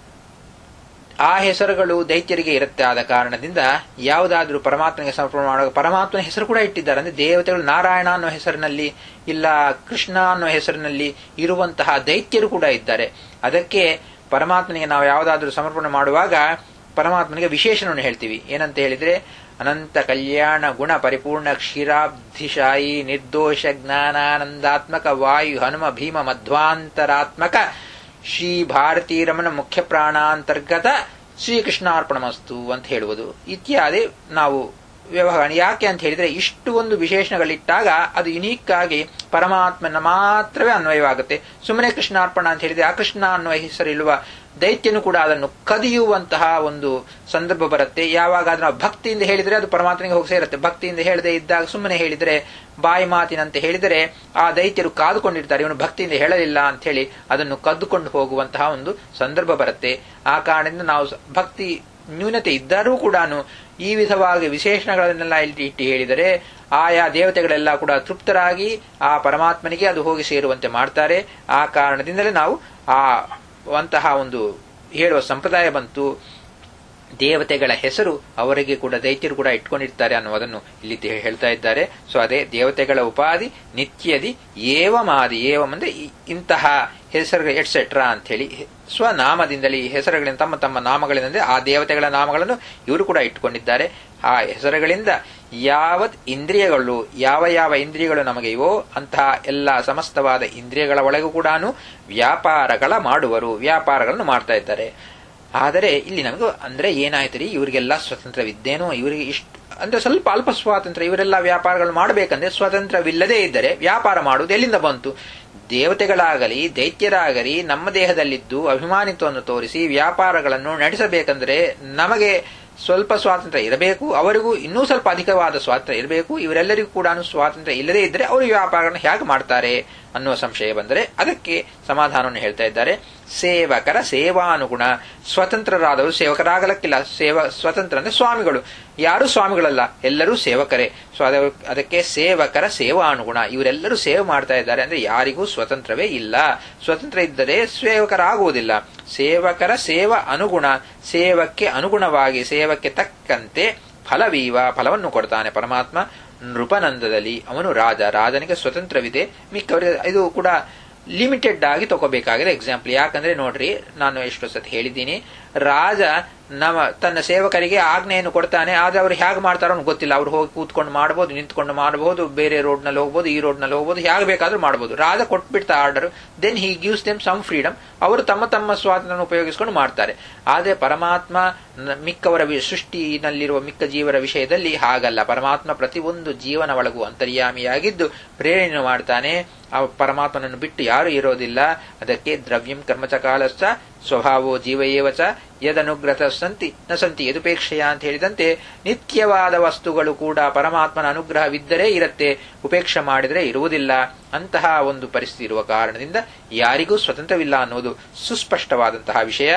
ಆ ಹೆಸರುಗಳು ದೈತ್ಯರಿಗೆ ಇರುತ್ತೆ. ಆದ ಕಾರಣದಿಂದ ಯಾವುದಾದ್ರೂ ಪರಮಾತ್ಮನಿಗೆ ಸಮರ್ಪಣೆ ಮಾಡುವಾಗ ಪರಮಾತ್ಮನ ಹೆಸರು ಕೂಡ ಇಟ್ಟಿದ್ದಾರೆ. ಅಂದ್ರೆ ದೇವತೆಗಳು ನಾರಾಯಣ ಅನ್ನೋ ಹೆಸರಿನಲ್ಲಿ ಇಲ್ಲ ಕೃಷ್ಣ ಅನ್ನೋ ಹೆಸರಿನಲ್ಲಿ ಇರುವಂತಹ ದೈತ್ಯರು ಕೂಡ ಇದ್ದಾರೆ. ಅದಕ್ಕೆ ಪರಮಾತ್ಮನಿಗೆ ನಾವು ಯಾವುದಾದ್ರೂ ಸಮರ್ಪಣೆ ಮಾಡುವಾಗ ಪರಮಾತ್ಮನಿಗೆ ವಿಶೇಷಣವನ್ನು ಹೇಳ್ತೀವಿ. ಏನಂತ ಹೇಳಿದ್ರೆ ಅನಂತ ಕಲ್ಯಾಣ ಗುಣ ಪರಿಪೂರ್ಣ ಕ್ಷೀರಾಬ್ಧಿಶಾಯಿ ನಿರ್ದೋಷ ಜ್ಞಾನಾನಂದಾತ್ಮಕ ವಾಯು ಹನುಮ ಭೀಮ ಮಧ್ವಾಂತರಾತ್ಮಕ ಶ್ರೀ ಭಾರತೀ ರಮಣ ಮುಖ್ಯ ಪ್ರಾಣಾಂತರ್ಗತ ಶ್ರೀಕೃಷ್ಣಾರ್ಪಣಮಸ್ತು ಅಂತ ಹೇಳುವುದು ಇತ್ಯಾದಿ ನಾವು ವ್ಯವಹಾರ. ಯಾಕೆ ಅಂತ ಹೇಳಿದ್ರೆ ಇಷ್ಟು ಒಂದು ವಿಶೇಷಣಗಳಿಟ್ಟಾಗ ಅದು ಯುನೀಕ್ ಆಗಿ ಪರಮಾತ್ಮನ ಮಾತ್ರವೇ ಅನ್ವಯವಾಗುತ್ತೆ. ಸುಮ್ಮನೆ ಕೃಷ್ಣಾರ್ಪಣ ಅಂತ ಹೇಳಿದ್ರೆ ಆ ಕೃಷ್ಣ ಅನ್ನುವ ಹೆಸರಿರುವ ದೈತ್ಯನು ಕೂಡ ಅದನ್ನು ಕದಿಯುವಂತಹ ಒಂದು ಸಂದರ್ಭ ಬರುತ್ತೆ. ಯಾವಾಗ ಅದನ್ನ ಭಕ್ತಿಯಿಂದ ಹೇಳಿದ್ರೆ ಅದು ಪರಮಾತ್ಮನಿಗೆ ಹೋಗಿ ಸೇರುತ್ತೆ. ಭಕ್ತಿಯಿಂದ ಹೇಳದೆ ಇದ್ದಾಗ ಸುಮ್ಮನೆ ಹೇಳಿದ್ರೆ ಬಾಯಿ ಮಾತಿನಂತೆ ಹೇಳಿದರೆ ಆ ದೈತ್ಯರು ಕಾದುಕೊಂಡಿರ್ತಾರೆ, ಇವನು ಭಕ್ತಿಯಿಂದ ಹೇಳಲಿಲ್ಲ ಅಂತ ಹೇಳಿ ಅದನ್ನು ಕದ್ದುಕೊಂಡು ಹೋಗುವಂತಹ ಒಂದು ಸಂದರ್ಭ ಬರುತ್ತೆ. ಆ ಕಾರಣದಿಂದ ನಾವು ಭಕ್ತಿ ನ್ಯೂನತೆ ಇದ್ದರೂ ಕೂಡ ಈ ವಿಧವಾಗಿ ವಿಶೇಷಣಗಳನ್ನೆಲ್ಲ ಇಲ್ಲಿ ಇಟ್ಟು ಹೇಳಿದರೆ ಆಯಾ ದೇವತೆಗಳೆಲ್ಲ ಕೂಡ ತೃಪ್ತರಾಗಿ ಆ ಪರಮಾತ್ಮನಿಗೆ ಅದು ಹೋಗಿ ಸೇರುವಂತೆ ಮಾಡ್ತಾರೆ. ಆ ಕಾರಣದಿಂದಲೇ ನಾವು ಆ ಅಂತಹ ಒಂದು ಹೇಳುವ ಸಂಪ್ರದಾಯ ಬಂತು. ದೇವತೆಗಳ ಹೆಸರು ಅವರಿಗೆ ಕೂಡ ದೈತ್ಯರು ಕೂಡ ಇಟ್ಕೊಂಡಿರ್ತಾರೆ ಅನ್ನುವುದನ್ನು ಇಲ್ಲಿ ಹೇಳ್ತಾ ಇದ್ದಾರೆ. ಸೊ ಅದೇ ದೇವತೆಗಳ ಉಪಾಧಿ ನಿತ್ಯದಿ ಏವಮಾದಿ. ಏವಂ ಅಂದ್ರೆ ಇಂತಹ ಹೆಸರು ಎಟ್ಸೆಟ್ರಾ ಅಂತ ಹೇಳಿ ಸ್ವನಾಮದಿಂದಲೇ ಈ ಹೆಸರುಗಳಿಂದ ತಮ್ಮ ತಮ್ಮ ನಾಮಗಳಿಂದ ಆ ದೇವತೆಗಳ ನಾಮಗಳನ್ನು ಇವರು ಕೂಡ ಇಟ್ಟುಕೊಂಡಿದ್ದಾರೆ. ಆ ಹೆಸರುಗಳಿಂದ ಯಾವತ್ ಇಂದ್ರಿಯಗಳು ಯಾವ ಯಾವ ಇಂದ್ರಿಯಗಳು ನಮಗೆ ಇವೋ ಅಂತಹ ಎಲ್ಲ ಸಮಸ್ತವಾದ ಇಂದ್ರಿಯಗಳ ಒಳಗೂ ಕೂಡ ವ್ಯಾಪಾರಗಳ ಮಾಡುವರು, ವ್ಯಾಪಾರಗಳನ್ನು ಮಾಡ್ತಾ ಇದ್ದಾರೆ. ಆದರೆ ಇಲ್ಲಿ ನಮಗೂ ಅಂದ್ರೆ ಏನಾಯ್ತು ರೀ, ಇವರಿಗೆಲ್ಲ ಸ್ವತಂತ್ರವಿದ್ದೇನೋ, ಇವರಿಗೆ ಇಷ್ಟು ಅಂದ್ರೆ ಸ್ವಲ್ಪ ಅಲ್ಪ ಸ್ವಾತಂತ್ರ್ಯ, ಇವರೆಲ್ಲ ವ್ಯಾಪಾರಗಳು ಮಾಡಬೇಕಂದ್ರೆ ಸ್ವತಂತ್ರವಿಲ್ಲದೇ ಇದ್ದರೆ ವ್ಯಾಪಾರ ಮಾಡುವುದು ಎಲ್ಲಿಂದ ಬಂತು? ದೇವತೆಗಳಾಗಲಿ ದೈತ್ಯರಾಗಲಿ ನಮ್ಮ ದೇಹದಲ್ಲಿದ್ದು ಅಭಿಮಾನಿತ್ವವನ್ನು ತೋರಿಸಿ ವ್ಯಾಪಾರಗಳನ್ನು ನಡೆಸಬೇಕಂದ್ರೆ ನಮಗೆ ಸ್ವಲ್ಪ ಸ್ವಾತಂತ್ರ್ಯ ಇರಬೇಕು, ಅವರಿಗೂ ಇನ್ನೂ ಸ್ವಲ್ಪ ಅಧಿಕವಾದ ಸ್ವಾತಂತ್ರ್ಯ ಇರಬೇಕು. ಇವರೆಲ್ಲರಿಗೂ ಕೂಡ ಸ್ವಾತಂತ್ರ್ಯ ಇಲ್ಲದೇ ಇದ್ದರೆ ಅವರು ವ್ಯಾಪಾರಗಳನ್ನು ಹೇಗೆ ಮಾಡ್ತಾರೆ ಅನ್ನುವ ಸಂಶಯ ಬಂದರೆ ಅದಕ್ಕೆ ಸಮಾಧಾನವನ್ನು ಹೇಳ್ತಾ ಇದ್ದಾರೆ. ಸೇವಕರ ಸೇವಾನುಗುಣ. ಸ್ವತಂತ್ರರಾದವರು ಸೇವಕರಾಗಲಕ್ಕಿಲ್ಲ. ಸೇವ ಸ್ವತಂತ್ರ ಅಂದ್ರೆ ಸ್ವಾಮಿಗಳು, ಯಾರು ಸ್ವಾಮಿಗಳಲ್ಲ, ಎಲ್ಲರೂ ಸೇವಕರೇ. ಸೊ ಅದಕ್ಕೆ ಸೇವಕರ ಸೇವಾನುಗುಣ. ಇವರೆಲ್ಲರೂ ಸೇವೆ ಮಾಡ್ತಾ ಇದ್ದಾರೆ ಅಂದ್ರೆ ಯಾರಿಗೂ ಸ್ವತಂತ್ರವೇ ಇಲ್ಲ. ಸ್ವತಂತ್ರ ಇದ್ದರೆ ಸೇವಕರಾಗುವುದಿಲ್ಲ. ಸೇವಕರ ಸೇವ ಅನುಗುಣ. ಸೇವಕ್ಕೆ ಅನುಗುಣವಾಗಿ ಸೇವಕ್ಕೆ ತಕ್ಕಂತೆ ಫಲವೀವ ಫಲವನ್ನು ಕೊಡ್ತಾನೆ ಪರಮಾತ್ಮ. ನೃಪನಂದದಲ್ಲಿ ಅವನು ರಾಜ, ರಾಜನಿಗೆ ಸ್ವತಂತ್ರವಿದೆ, ಮಿಕ್ಕವರಿಗೆ ಇದು ಕೂಡ ಲಿಮಿಟೆಡ್ ಆಗಿ ತಗೋಬೇಕಾಗಿದೆ ಎಕ್ಸಾಂಪಲ್. ಯಾಕಂದ್ರೆ ನೋಡ್ರಿ, ನಾನು ಎಷ್ಟೋ ಸತಿ ಹೇಳಿದ್ದೀನಿ, ರಾಜ ನಮ್ಮ ತನ್ನ ಸೇವಕರಿಗೆ ಆಜ್ಞೆಯನ್ನು ಕೊಡ್ತಾನೆ, ಆದ್ರೆ ಅವ್ರು ಹೇಗೆ ಮಾಡ್ತಾರೋ ಗೊತ್ತಿಲ್ಲ. ಅವ್ರು ಹೋಗಿ ಕೂತ್ಕೊಂಡು ಮಾಡಬಹುದು, ನಿಂತ್ಕೊಂಡು ಮಾಡಬಹುದು, ಬೇರೆ ರೋಡ್ ನಲ್ಲಿ ಹೋಗ್ಬೋದು, ಈ ರೋಡ್ ನಲ್ಲಿ ಹೋಗ್ಬೋದು, ಹೇಗೆ ಬೇಕಾದ್ರೂ ಮಾಡಬಹುದು. ರಾಜ ಕೊಟ್ಬಿಡ್ತಾ order, then he gives them some freedom. ಅವರು ತಮ್ಮ ತಮ್ಮ ಸ್ವಾತಂತ್ರ್ಯ ಉಪಯೋಗಿಸಿಕೊಂಡು ಮಾಡ್ತಾರೆ. ಆದ್ರೆ ಪರಮಾತ್ಮ ಮಿಕ್ಕವರ ಸೃಷ್ಟಿನಲ್ಲಿರುವ ಮಿಕ್ಕ ಜೀವರ ವಿಷಯದಲ್ಲಿ ಹಾಗಲ್ಲ. ಪರಮಾತ್ಮ ಪ್ರತಿಯೊಂದು ಜೀವನ ಒಳಗೂ ಅಂತರ್ಯಾಮಿಯಾಗಿದ್ದು ಪ್ರೇರಣೆ ಮಾಡ್ತಾನೆ. ಆ ಪರಮಾತ್ಮನನ್ನು ಬಿಟ್ಟು ಯಾರು ಇರೋದಿಲ್ಲ. ಅದಕ್ಕೆ ದ್ರವ್ಯಂ ಕರ್ಮಚಕಾಲಶ್ಚ ಸ್ವಭಾವೋ ಜೀವಯೇವಚ ಯದನುಗ್ರಹ ಸಂತಿ ನ ಸಂತಿ ಯದುಪೇಕ್ಷೆಯ ಅಂತ ಹೇಳಿದಂತೆ ನಿತ್ಯವಾದ ವಸ್ತುಗಳು ಕೂಡ ಪರಮಾತ್ಮನ ಅನುಗ್ರಹವಿದ್ದರೆ ಇರುತ್ತೆ, ಉಪೇಕ್ಷೆ ಮಾಡಿದರೆ ಇರುವುದಿಲ್ಲ. ಅಂತಹ ಒಂದು ಪರಿಸ್ಥಿತಿ ಇರುವ ಕಾರಣದಿಂದ ಯಾರಿಗೂ ಸ್ವತಂತ್ರವಿಲ್ಲ ಅನ್ನೋದು ಸುಸ್ಪಷ್ಟವಾದಂತಹ ವಿಷಯ.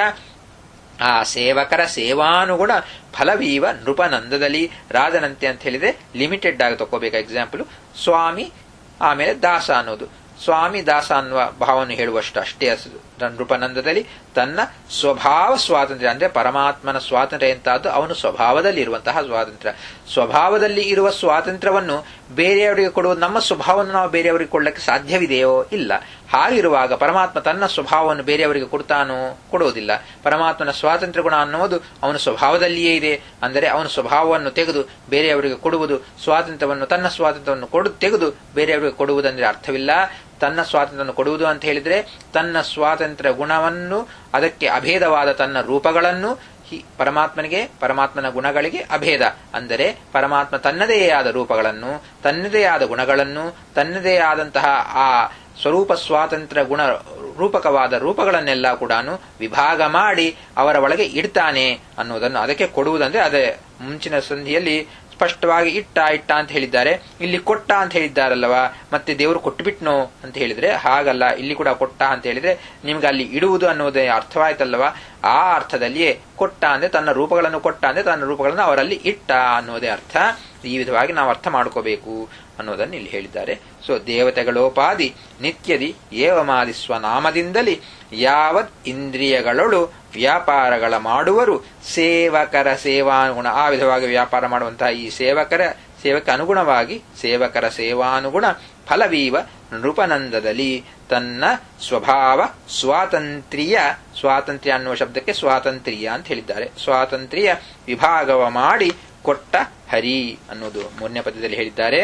ಆ ಸೇವಕರ ಸೇವಾನುಗುಣ ಫಲವೀವ ನೃಪನಂದದಲ್ಲಿ ರಾಜನಂತೆ ಅಂತ ಹೇಳಿದ್ರೆ ಲಿಮಿಟೆಡ್ ಆಗಿ ತಗೋಬೇಕು. ಎಕ್ಸಾಂಪಲ್ ಸ್ವಾಮಿ ಆಮೇಲೆ ದಾಸ ಅನ್ನೋದು, ಸ್ವಾಮಿ ದಾಸ ಅನ್ನುವ ಭಾವವನ್ನು ಹೇಳುವಷ್ಟು ಅಷ್ಟೇ. ನೃಪನಂದದಲ್ಲಿ ತನ್ನ ಸ್ವಭಾವ ಸ್ವಾತಂತ್ರ್ಯ ಅಂದ್ರೆ ಪರಮಾತ್ಮನ ಸ್ವಾತಂತ್ರ್ಯ ಎಂತಾದ್ದು ಅವನು ಸ್ವಭಾವದಲ್ಲಿ ಇರುವಂತಹ ಸ್ವಾತಂತ್ರ್ಯ. ಸ್ವಭಾವದಲ್ಲಿ ಇರುವ ಸ್ವಾತಂತ್ರ್ಯವನ್ನು ಬೇರೆಯವರಿಗೆ ಕೊಡುವುದು, ನಮ್ಮ ಸ್ವಭಾವವನ್ನು ನಾವು ಬೇರೆಯವರಿಗೆ ಕೊಡಲಿಕ್ಕೆ ಸಾಧ್ಯವಿದೆಯೋ? ಇಲ್ಲ. ಹಾಗಿರುವಾಗ ಪರಮಾತ್ಮ ತನ್ನ ಸ್ವಭಾವವನ್ನು ಬೇರೆಯವರಿಗೆ ಕೊಡ್ತಾನೋ? ಕೊಡುವುದಿಲ್ಲ. ಪರಮಾತ್ಮನ ಸ್ವಾತಂತ್ರ್ಯ ಗುಣ ಅನ್ನುವುದು ಅವನ ಸ್ವಭಾವದಲ್ಲಿಯೇ ಇದೆ. ಅಂದರೆ ಅವನ ಸ್ವಭಾವವನ್ನು ತೆಗೆದು ಬೇರೆಯವರಿಗೆ ಕೊಡುವುದು, ಸ್ವಾತಂತ್ರ್ಯವನ್ನು ತನ್ನ ಸ್ವಾತಂತ್ರ್ಯವನ್ನು ಕೊಡು ತೆಗೆದು ಬೇರೆಯವರಿಗೆ ಕೊಡುವುದಂದ್ರೆ ಅರ್ಥವಿಲ್ಲ. ತನ್ನ ಸ್ವಾತಂತ್ರ್ಯವನ್ನು ಕೊಡುವುದು ಅಂತ ಹೇಳಿದ್ರೆ ತನ್ನ ಸ್ವಾತಂತ್ರ್ಯ ಗುಣವನ್ನು, ಅದಕ್ಕೆ ಅಭೇದವಾದ ತನ್ನ ರೂಪಗಳನ್ನು, ಪರಮಾತ್ಮನಿಗೆ ಪರಮಾತ್ಮನ ಗುಣಗಳಿಗೆ ಅಭೇದ ಅಂದರೆ ಪರಮಾತ್ಮ ತನ್ನದೇ ಆದ ರೂಪಗಳನ್ನು, ತನ್ನದೇ ಆದ ಗುಣಗಳನ್ನು, ತನ್ನದೇ ಆದಂತಹ ಆ ಸ್ವರೂಪ ಸ್ವಾತಂತ್ರ್ಯ ಗುಣ ರೂಪಕವಾದ ರೂಪಗಳನ್ನೆಲ್ಲ ಕೂಡ ವಿಭಾಗ ಮಾಡಿ ಅವರ ಒಳಗೆ ಇಡ್ತಾನೆ ಅನ್ನೋದನ್ನು ಅದಕ್ಕೆ ಕೊಡುವುದಂದ್ರೆ ಅದೇ ಮುಂಚಿನ ಸಂಧಿಯಲ್ಲಿ ಸ್ಪಷ್ಟವಾಗಿ ಇಟ್ಟ ಇಟ್ಟ ಅಂತ ಹೇಳಿದ್ದಾರೆ. ಇಲ್ಲಿ ಕೊಟ್ಟ ಅಂತ ಹೇಳಿದ್ದಾರಲ್ಲವಾ, ಮತ್ತೆ ದೇವರು ಕೊಟ್ಟುಬಿಟ್ನೋ ಅಂತ ಹೇಳಿದ್ರೆ ಹಾಗಲ್ಲ. ಇಲ್ಲಿ ಕೂಡ ಕೊಟ್ಟ ಅಂತ ಹೇಳಿದ್ರೆ ನಿಮ್ಗೆ ಅಲ್ಲಿ ಇಡುವುದು ಅನ್ನೋದೇ ಅರ್ಥವಾಯ್ತಲ್ಲವಾ. ಆ ಅರ್ಥದಲ್ಲಿಯೇ ಕೊಟ್ಟ ಅಂದ್ರೆ ತನ್ನ ರೂಪಗಳನ್ನು ಕೊಟ್ಟ ಅಂದ್ರೆ ತನ್ನ ರೂಪಗಳನ್ನು ಅವರಲ್ಲಿ ಇಟ್ಟ ಅನ್ನೋದೇ ಅರ್ಥ. ಈ ವಿಧವಾಗಿ ನಾವು ಅರ್ಥ ಮಾಡ್ಕೋಬೇಕು ಅನ್ನೋದನ್ನು ಇಲ್ಲಿ ಹೇಳಿದ್ದಾರೆ. ಸೊ ದೇವತೆಗಳೋಪಾದಿ ನಿತ್ಯದಿ ಏವಮಾದಿ ಸ್ವನಾಮದಿಂದಲೇ ಯಾವತ್ ಇಂದ್ರಿಯಗಳೊಳು ವ್ಯಾಪಾರಗಳ ಮಾಡುವರು ಸೇವಕರ ಸೇವಾನುಗುಣ. ಆ ವಿಧವಾಗಿ ವ್ಯಾಪಾರ ಮಾಡುವಂತಹ ಈ ಸೇವಕರ ಸೇವಕ ಅನುಗುಣವಾಗಿ ಸೇವಕರ ಸೇವಾನುಗುಣ ಫಲವೀವ ನೃಪನಂದದಲ್ಲಿ ತನ್ನ ಸ್ವಭಾವ ಸ್ವಾತಂತ್ರ್ಯ, ಸ್ವಾತಂತ್ರ್ಯ ಅನ್ನುವ ಶಬ್ದಕ್ಕೆ ಸ್ವಾತಂತ್ರ್ಯ ಅಂತ ಹೇಳಿದ್ದಾರೆ, ಸ್ವಾತಂತ್ರ್ಯ ವಿಭಾಗವ ಮಾಡಿ ಕೊಟ್ಟ ಹರಿ ಅನ್ನೋದು ಮೂರನೇ ಪದ್ಯದಲ್ಲಿ ಹೇಳಿದ್ದಾರೆ.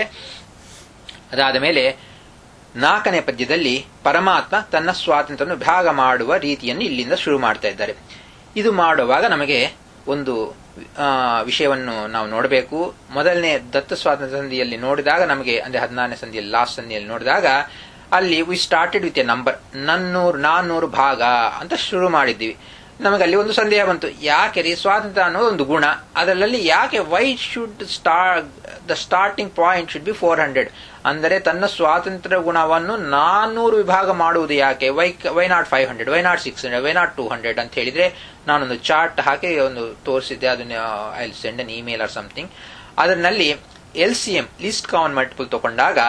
ಅದಾದ ಮೇಲೆ ನಾಲ್ಕನೇ ಪದ್ಯದಲ್ಲಿ ಪರಮಾತ್ಮ ತನ್ನ ಸ್ವಾತಂತ್ರ್ಯವನ್ನು ವಿಭಾಗ ಮಾಡುವ ರೀತಿಯನ್ನು ಇಲ್ಲಿಂದ ಶುರು ಮಾಡ್ತಾ ಇದ್ದಾರೆ. ಇದು ಮಾಡುವಾಗ ನಮಗೆ ಒಂದು ವಿಷಯವನ್ನು ನಾವು ನೋಡಬೇಕು. ಮೊದಲನೇ ದತ್ತ ಸ್ವಾತಂತ್ರ್ಯ ಸಂಧಿಯಲ್ಲಿ ನೋಡಿದಾಗ ನಮಗೆ ಅಂದ್ರೆ ಹದಿನಾರನೇ ಸಂಧಿಯಲ್ಲಿ ಲಾಸ್ಟ್ ಸಂಧಿಯಲ್ಲಿ ನೋಡಿದಾಗ ಅಲ್ಲಿ we started with a number, ನನ್ನೂರು ನಾನ್ನೂರು ಭಾಗ ಅಂತ ಶುರು ಮಾಡಿದ್ದೀವಿ. ನಮಗೆ ಅಲ್ಲಿ ಒಂದು ಸಂದೇಹ ಬಂತು, ಯಾಕೆ ರೀ ಸ್ವಾತಂತ್ರ್ಯ ಅನ್ನೋದು ಒಂದು ಗುಣ, ಅದರಲ್ಲಿ ಯಾಕೆ why should start the starting point should be four hundred ಅಂದರೆ ತನ್ನ ಸ್ವಾತಂತ್ರ್ಯ ಗುಣವನ್ನು ನಾನ್ನೂರು ವಿಭಾಗ ಮಾಡುವುದು ಯಾಕೆ, why why not five hundred why not six hundred why not two hundred ಅಂತ ಹೇಳಿದ್ರೆ ನಾನೊಂದು ಚಾರ್ಟ್ ಹಾಕಿ ಒಂದು ತೋರಿಸಿದ್ದೆ, ಅದನ್ನ I will send an email or something. ಅದರಲ್ಲಿ L C M least common multiple ತಗೊಂಡಾಗ